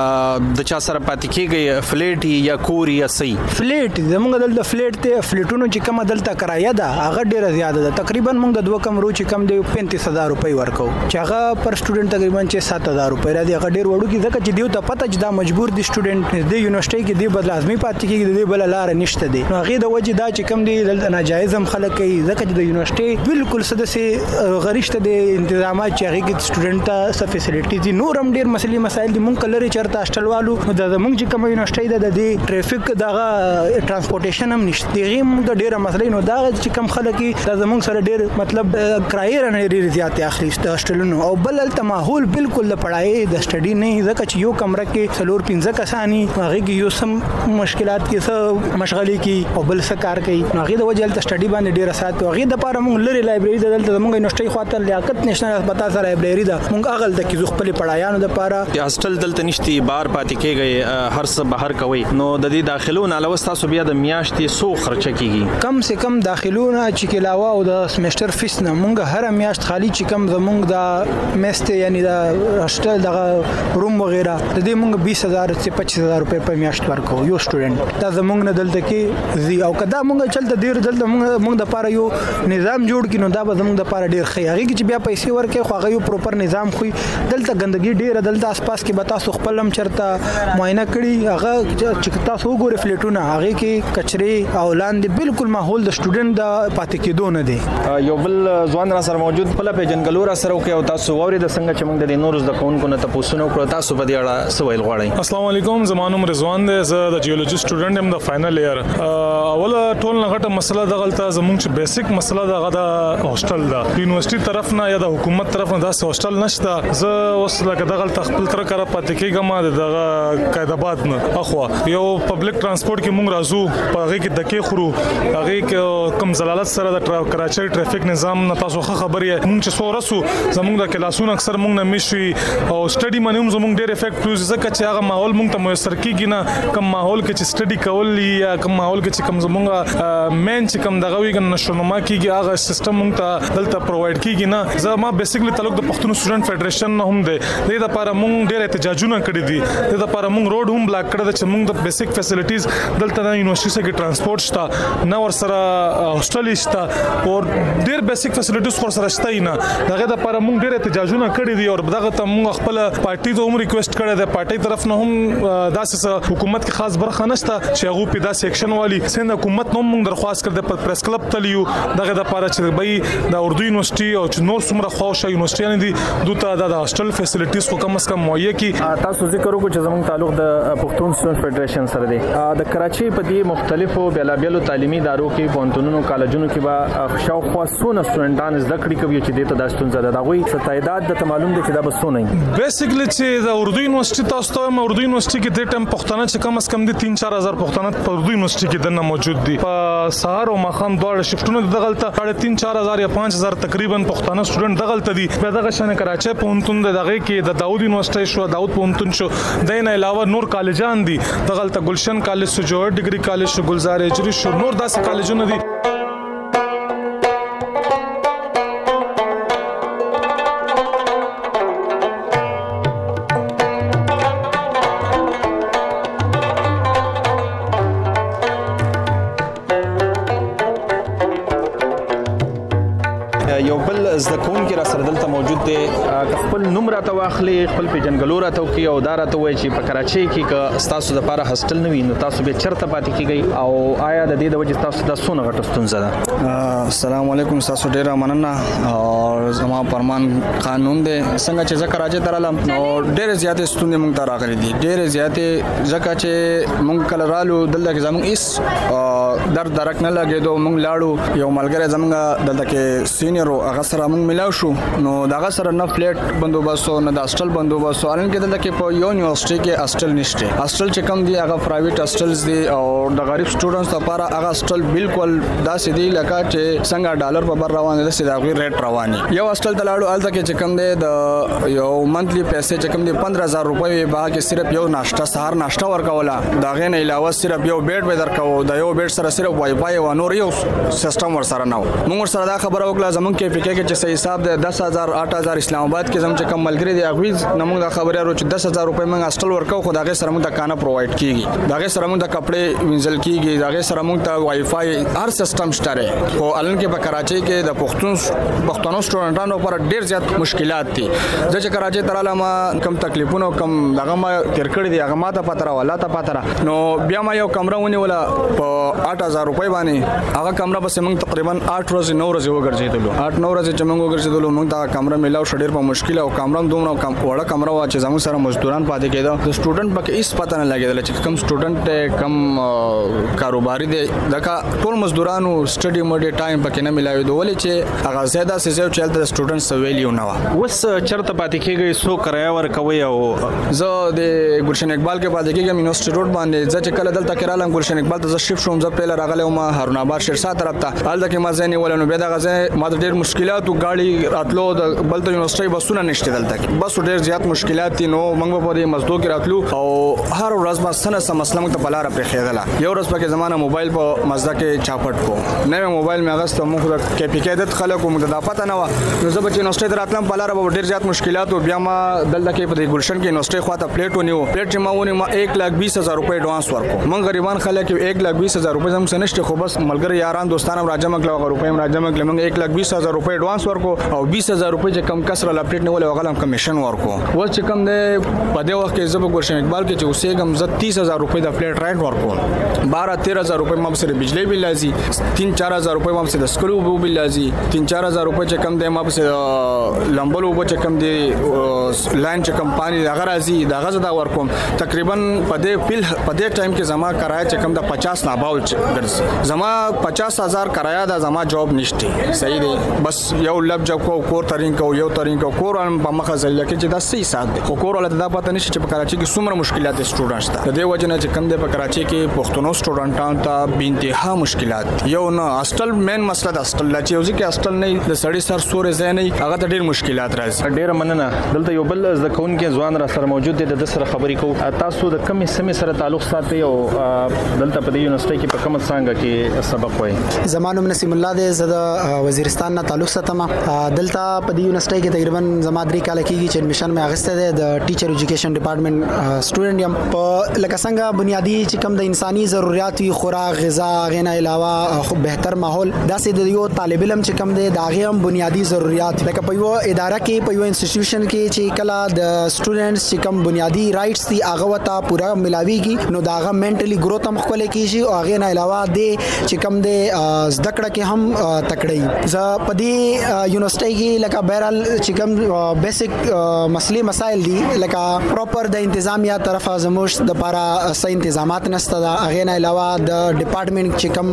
Speaker 4: د چا سره پاتې کېږي فلیټ یا کور یا سي
Speaker 16: فلیټ زمونږ دلته فلیټ ته فلیټونو چې کوم دلته کرایه ده هغه ډیره زیاده ده تقریبا مونږ د دوه کمرو چې کم دی 35000 روپۍ ورکو چې هغه پر سټوډنټ تقریبا 7000 روپۍ را دي هغه ډیر وړو کې ځکه چې دیو ته پته چې دا مجبور دي سټوډنټ د یونیورسيټي کې دی بل لازمي پاتې کېږي د بل لار نشته دی نو هغه د وجه دا چې کم دی دلته ناجایز هم خلک کوي ځکه چې د یونیورسيټي بالکل سدسي غریشته د تنظیمات چې هغه کې سټوډنټ ته څه فیسیلیټي دي نور هم ډیر مسلې مسائل دي مونږ کلري چرته هاستلوالو د مونږ چې کوم یونیورسيټي د ټریفیک دغه ترانسپورټیشن هم نشته دی موږ ډیره مسلې نو دا چې کم خلک د زمونږ سره ډیر مطلب کرایه نه ډیر زیات اخلي د هاستلونو او بل تل ماحول بالکل بالکل د پړای د سټډي نه ځکه چې یو کمره کې 4-5 کسانی هغه کې یو سم مشکلات کې څه مشغلي کې او بل څه کار کوي نو هغه د وجه د سټډي باندې ډیر سات هغه د لپاره موږ لري لایبرری دلته موږ یونیورسيټي خاطر لیاقت نشنل اسپیټال سره لایبرری ده موږ هغه د کې خپل پړایانو د لپاره
Speaker 4: هاستل دلته نشتی بار پاتې کېږي هر څه بهر کوي نو د دې داخلون علاوه تاسو بیا د میاشتې سو خرچه کیږي
Speaker 16: کم سے کم داخلونه چې علاوه او د سمستر فیس نه موږ هر میاشت خالی چې کم زموږ د میسته یعنی د هاستل د روم وغیرہ د دې موږ 20000 څخه 25000 روپے په میاشت ورکو یو سټوډنټ دا زموږ نه دلته کې زی او کدا موږ چلته ډیر دلته موږ د لپاره یو نظام جوړ کینو دا به زموږ د لپاره ډیر ښه هغه چې بیا پیسې ورکې خو هغه یو پروپر نظام خو دلته ګندګي ډیر دلته اسپاس کې به تاسو خپلم چرته معاینه کړي هغه چې تاسو وګورئ فلیټونه هغه کې کچري او لاندې بالکل ماحول د سټوډنټ د پاتې کېدو نه دی
Speaker 4: یو بل ځوان را سره موجود په پیجنګلور سره او کې تاسو ووري د څنګه چې موږ د نورز د کونکو نه تاسو نو کړو تاسو په دې اړه سوال غواړئ
Speaker 6: السلام علیکم زمانوم رضوان دی زه د جیولوجي سټوډنټ ام د فائنل ایئر اوله ټول نه غټه مسله د غلطه زموږ چې بیسیک مسله د هاستل دا یونیورسيټي طرف نه یا د حکومت طرف نه دا هاستل نشته زه اوس لکه د غلطه خپل تر کار پاتې کېږم د قاعدباد نه اخوا یو پبلک ترانسپورت کې موږ راځو په هغه کې دکې خورو هغه کې کم زلالت سره د کراچي ټریفیک نظام نه تاسو خبرې موږ چې سو رسو زموږ د کلاسونو اکثر موږ نه مشي او سټډي باندې زموږ ډېر افیکټ کوي ځکه چې هغه ماحول موږ ته میسر کیږي نه کم ماحول کې چې سټډي کول یا کم ماحول کې چې کم زموږ مین چې کم دغه ویګن نشونما کیږي هغه سیستم موږ ته دلته پرووایډ کیږي نه زه ما بیسیکلی تعلق د پښتون سټوډنټ فدریشن نه هم دی د لپاره موږ ډېر احتجاجونه کړی دي د لپاره موږ روډ هم بلاک کړی چې موږ د بیسیک فیسیلیټیز دلته د یونیورسيټي څخه ټرانسپورت شته نه ور سره هاستل شته او ډېر بیسیک فیسیلیټیز ور سره شته نه دغه لپاره موږ ډېر احتجاجونه کړی دي او دغه ته موږ خپل پارټي ته هم ریکوست کړی دی پارټي طرف نه هم داسې حکومت کې خاص برخه نشته چې هغه په داسې اکشن والی سند حکومت نو موږ درخواست کړ د پریس کلب تلیو دغه لپاره چې به د اردو یونیورسيټي او چې نور څومره خواشه یونیورسيټي دي دوته د هاستل فیسیلیټیز کو کم از کم مهیا کی
Speaker 4: تاسو ذکر وکړو چې زموږ تعلق د پښتون سټوډنټ فدریشن سره دی د کراچي په دې مختلفو بیلابیلو تعلیمي ادارو کې پونتونونو کالجونو کې به شاوخوا سونه سټوډنټان زده کړې کوي چې دته د ستونزه ده دغه ستایداد د معلوم دي چې دا بسونه
Speaker 6: بیسیکلی چې د اردو یونیورسيټي تاسو ته اردو یونیورسيټي کې د ټیم پښتانه چې کم از کم دي 3-4 هزار پښتانه په اردو یونیورسيټي کې دنه موجود دي په سهار او مخام دواړه شفټونه دغلطه 3-4 هزار یا 5 هزار تقریبا پښتانه سټوډنټ دغلطه دي په دغه شان کراچي پونتون دغه کې د داوود یونیورسيټي شو داوود پونتون شو دین علاوه نور کالجان دي دغلطه گلشن کالج شو جوهر ډیګري کالج شو گلزار اجری شو نور داسې کالجونه دي
Speaker 4: یو بل زدکون کې را سره دلته موجود دی خپل نوم راته واخلي خپل پیجنګلور راته کوي او دا راته وایي چې په کراچي کې تاسو د لپاره هاستل نه وي نو تاسو به چرته پاتې کیږئ او آیا د دې د وجې تاسو د سونه غټه ستونزه ده
Speaker 17: السلام علیکم تاسو ډیر مننه او زما فرمان قانون دی څنګه چې زه کراچي ته رالم نو ډیر زیاتې ستونزې موږ ته راغلي دي ډیر زیاتې ځکه چې موږ کله رالو دلته کې زموږ هیڅ درد درک نه لګېدو موږ لاړو یو ملګری زموږ دلته کې سینیئر هغه سره موږ ملاو شو نو دغه سره نه فلیټ بندوبست نه د هاستل بندوبست الان کې دلته کې په یو یونیورسيټي کې هاستل نشته هاستل چې کم دي هغه پرایویټ هاستلز دي او د غریب سټوډنټس لپاره هغه هاستل بالکل داسې دی لکه چې څنګه ډالر په بر روان دي د هغه ریټ رواني یو هاستل ته لاړو الته کې چې کم دي د یو منثلی پیسې چې کم دي 15000 روپۍ باقي صرف یو ناشته سهار ناشته ورکوله دا غي نه علاوه صرف یو بیډ به درکو د یو بیډ سره صرف وای فای او نور یو سیستم ور سره نه موږ سره دا خبره وکړه زمونږ کې پکې کې چې صحیح حساب د 10000 8000 اسلام آباد کې زم چې کم ملګری دی هغه نمونږ دا خبره ورو چې 10000 روپۍ موږ هاستل ورکو خو دا غي سره موږ د کانه پرووایډ کیږي دا غي سره موږ د کپڑے وینځل کیږي دا غي سره موږ ته وای فای هر سیستم شته خو الان کې په کراچي کې د پښتون سټوډنټانو پر ډیر زیات مشکلات دي چې کراچي تراله ما کم تکلیفونه کم دغه ما ترکړې دي هغه ما ته پاتره ولا ته پاتره نو بیا ما یو کمره ونیوله په 8000 روپۍ باندې هغه کمره بس موږ تقریبا 8 ورځې 9 ورځې وګرځیدلو 8 9 ورځې چې موږ ګرځېدلو موږ دا کمره ملاو شډیر په مشکل او کمره دومره وړه کمره وا چې زموږ سره مزدوران پاتې کېده د سټوډنټ پکې هیڅ پته نه لګېدل چې کوم سټوډنټ کم کاروباري دی دا ټول مزدورانو سټډي موډ ټایم پکې نه ملاوي دوه ولې چې هغه زیاده سيزو چلته سټوډنټ سویلیو نه و
Speaker 4: وس چرته پاتې کېږي سو کرایه ور کوي او
Speaker 17: زه د ګلشن اقبال کې پاتې کېږم یونیورسيټي روډ باندې چې کله دلته کړهلم ګلشن اقبال ته شیفټ شوم زه پهل راغلی ما هارون آباد شیرسا طرف ته حال کې ما ځنی ولنو به دا غزه ما ډېر مشکلات او گاډي راتلو د بلته یونیورسيټي بسونه نشته دلته بس ډېر زیات مشکلات دي نو موږ په دې مزدو کې راتلو او هر ورځ ما سنه سم مسله ته بلاره پرې خېدله یو ورځ پکې زمانه موبایل په مزدا کې چاپټ کو نه موبایل مې اغست موږ د کې پی کې د خلکو موږ د پته نه و نو زه بچ یونیورسيټي راتلم بلاره په ډېر زیات مشکلات او بیا ما دلته کې په ګلشن کې یونیورسيټي خواته پلیټ ونیو پلیټ چې ما ونی ما 1,20,000 روپے ایڈوانس ورکو من غریبان خلک 1,20,000 روپے زم سنشته خو بس ملګری یاران دوستانم راجم کړه روپے راجم کړه من 1,20,000 روپے ایڈوانس ورکو او 20,000 روپے چې کم کسر لا پلیټ نه ول غلم کمیشن ورکو و چې کم نه په دې وخت کې زب ګلشن اقبال کې چې اوسې کم 30,000 روپے د پلیټ رائټ ورکو 12-13,000 روپے ما سره بجلی بل لازم 3-4,000 روپے ما سره سکلو بل لازم 3-4,000 روپے چې کم د ما سره لمبلو و چې کم دی لاین چې کم پانی د غرازي د غزه دا ورکوم تقریبا په دې ټایم کې زما کرایه چې کم د 50 نه باول ګرځي زما 50,000 کرایه د زما جواب نشته صحیح دی بس یو لب جب کو کور ترین کو یو ترین کو کور په مخه ځل کې چې دا صحیح سات دی خو کور ولته دا پته نشي چې په کراچي کې څومره مشکلات سټوډنټس ته د دې وجه نه چې کم دی په کراچي کې پښتنو سټوډنټانو ته به انتها مشکلات یو نه هاستل مین مسله د هاستل چې یو ځکه هاستل نه د سړی سر سورې ځای نه هغه ته ډېر مشکلات راځي
Speaker 4: ډېر مننه دلته یو بل د کون کې ځوان را سره موجود دی د سره خبرې کو تاسو د کمی سمې سره تعلق ساتي او دلته په دې یونیورسيټي کې په کوم څنګه کې سبق وایي
Speaker 18: زمانو نسیم الله دې زه وزیرستان نه تعلق ساتم دلته په دې یونیورسيټي کې تقریبا زما 3 کال کېږي چې اډمیشن مې اغسته ده د ټیچر ایجوکیشن ډپارټمنټ سټوډنټ یم په لکه څنګه بنیادی چې کوم د انساني ضرورت خوراک غذا غنا علاوه خو بهتر ماحول داسې د یو طالب علم چې کوم دی دا غیم بنیادی ضرورت لکه په یو اداره کې په یو انسټیټیوشن کې چې کله د سټوډنټس چې کوم بنیادی رائټس دي هغه وته پورا ملاويږي نو داغه منټلی گروث هم خپل کیږي او هغه نه علاوه د چې کوم د زده کړه کې هم تکړه ز په دې یونیورسيټي کې لکه بهرال چې کوم بیسیک مسلې مسائل دي لکه پراپر د انتظامیه طرفه زموږ د لپاره صحیح تنظیمات نشته دا هغه نه علاوه د ډپارټمنټ چې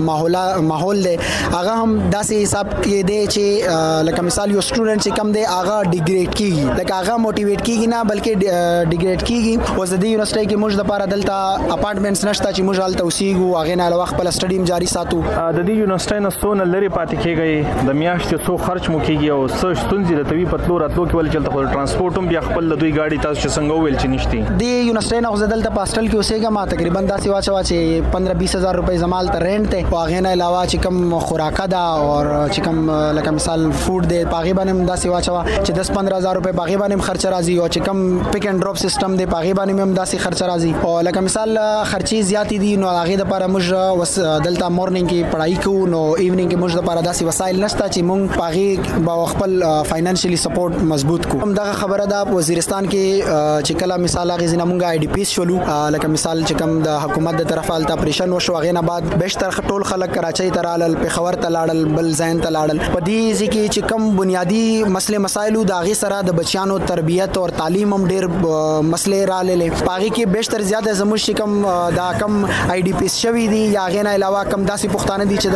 Speaker 18: کوم ماحول دی هغه هم داسې حساب کې دی چې لکه مثال یو سټوډنټ چې کوم دی هغه ډیګریډ کیږي لکه هغه موټیویټ کیږي نه بلکې ډیګریډ کیږي او د دې یونیورسيټي کې موږ د لپاره دلته اپارټمنټس نشته چې موږ حالت اوسېږو هغه نه علاوه خپل سټډي جاری ساتو
Speaker 4: د دې یونیورسيټي نه څونه لري پاتې کېږي د میاشتې څو خرچ مو کیږي او څه ستونزې د توی پتلو راتلو کې ول چلته خو ترانسپورت هم بیا خپل د دوی گاډي تاسو څنګه ویل چې نشته
Speaker 18: د یونیورسيټي نه غوښدل ته پاستل کې اوسېګم ما تقریبا داسې واچو چې 15-20,000 روپے زمال ته رینټ ته او هغه نه علاوه چې کوم خوراک ده او چې کوم لکه مثال فود دی پاغي باندې داسې واچو چې 10-15,000 روپے پاغي باندې خرچ راځي او چې کوم پک اینڈ ډراپ سیستم دی پاغي باندې هم داسې خرچ راځي او لکه مثال خرچي زیاتې دي نو هغه د لپاره موږ دلته مورنینګ کې پڑھائی کوو نو ایونینګ کې موږ د لپاره داسې وسایل نشته چې موږ پاغي با خپل فاینانشلی سپورټ مضبوط کو هم دغه خبره ده وزیرستان کې چې کله مثال هغه زنه موږ آی ډی پی شولو لکه مثال چې کوم د حکومت د طرفه الته اپریشن وشو هغه نه بعد بهشتر ټول خلک کراچۍ ته رالل پیښور ته لاړل بل ځین ته لاړل په دې ځکه چې کوم بنیادی مسلې مسایلو د هغه سره د بچیانو تربیت او تعلیم هم ډیر مسلې راللې پاغي کې بهشتر زیاته زموږ کوم دا کم آی ډی پی شوی دي یا غیر نه علاوه کم داسې پښتانه دي چې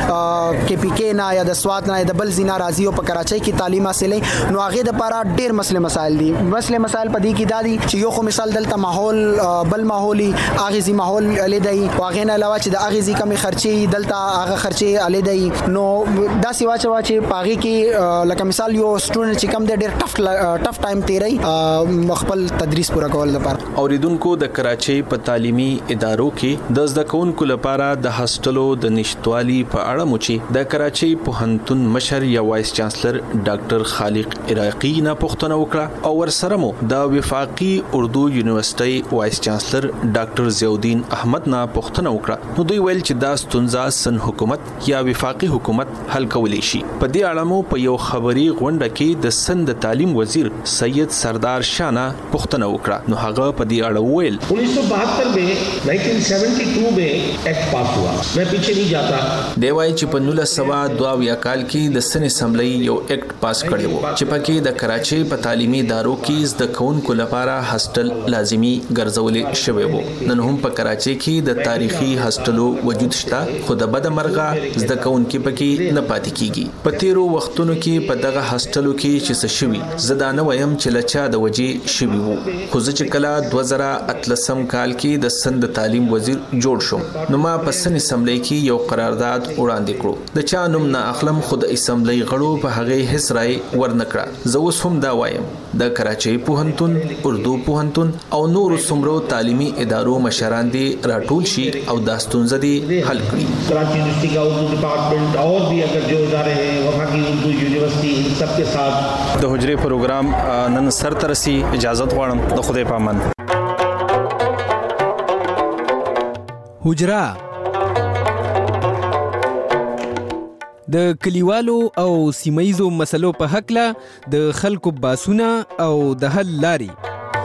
Speaker 18: د کې پی کې نه یا د سواد نه د بل زینا راضی او په کراچۍ کې تعلیم حاصلې نو هغه د لپاره ډیر مسلې مسایل دي مسلې مسایل په دې کې دادي چې یو خو مثال دلته ماحول بل ماحولي اغیزي ماحول لیدای واغې نه علاوه چې د اغیزي کمی خرچي دلته هغه خرچي لیدای نو داسې واچو چې پاغي کې لکه مثال یو سټوډنټ چې کم د ډیر ټف ټایم تیری خپل تدریس پورا کول لپاره
Speaker 4: اوریدونکو د کراچۍ په تعلیمي ادارو کې د زده کوونکو لپاره د هاستلو د نشټوالي په اړه موچی د کراچۍ پوهنتون مشر یا وایس چانسلر ډاکټر خالق عراقی نه پوښتنه وکړه او ورسره مو د وفاقي اردو یونیورسيټي وایس چانسلر ډاکټر زیودین احمد نه پوښتنه وکړه نو دوی ویل چې دا ستونزه سن حکومت یا وفاقي حکومت حل کولی شي په دې اړه مو په یو خبري غونډه کې د سند تعلیم وزیر سید سردار شاه پوښتنه وکړه نو هغه په دې اړه ویل
Speaker 19: 1972 में 1972 में एक्ट पास हुआ मैं पीछे नहीं जाता
Speaker 4: دی وايي چې په 1922 کال کې د سن اسمبلی یو اکټ پاس کړی و چې پکې د کراچي په تعلیمي ادارو کې زده کوونکو لپاره هاسټل لازمی ګرځول شوی وو. نن هم په کراچي کې د تاریخي هاسټلو وجود شته، خو د بد مرغه زده کوونکو پکې نه پاتې کیږي. په تیرو وختونو کې په دغه هاسټلو کې چې څه شوي زه دا نه وایم چې لچا د وجې شوي وو، خو زه چې کله 2013 کال کې د سند تعلیم وزیر جوړ شوم نو ما په سن اسمبلی کې یو قرارداد وړاندې کړو. د چا نوم نه اخلم، خو د اسمبلی غړو په هغه هیڅ رائے ورنکړه. زه اوس هم دا وایم د کراچي پوهنتون، اردو پوهنتون او نورو څومره تعلیمي ادارو مشران دي راټول شي او دا ستونزه دي حل کړي.
Speaker 19: کراچی یونیورسٹی کا اردو ڈپارٹمنٹ اور بھی اگر جو ادارے ہیں وفاقی اردو یونیورسٹی ان سب کے ساتھ
Speaker 4: د حجرې پروګرام نن سر ترسي. اجازه غواړم د خدای پامان.
Speaker 8: حجره د کلیوالو او سیمایزو مسلو په حق له د خلکو باسونه او د حل لاري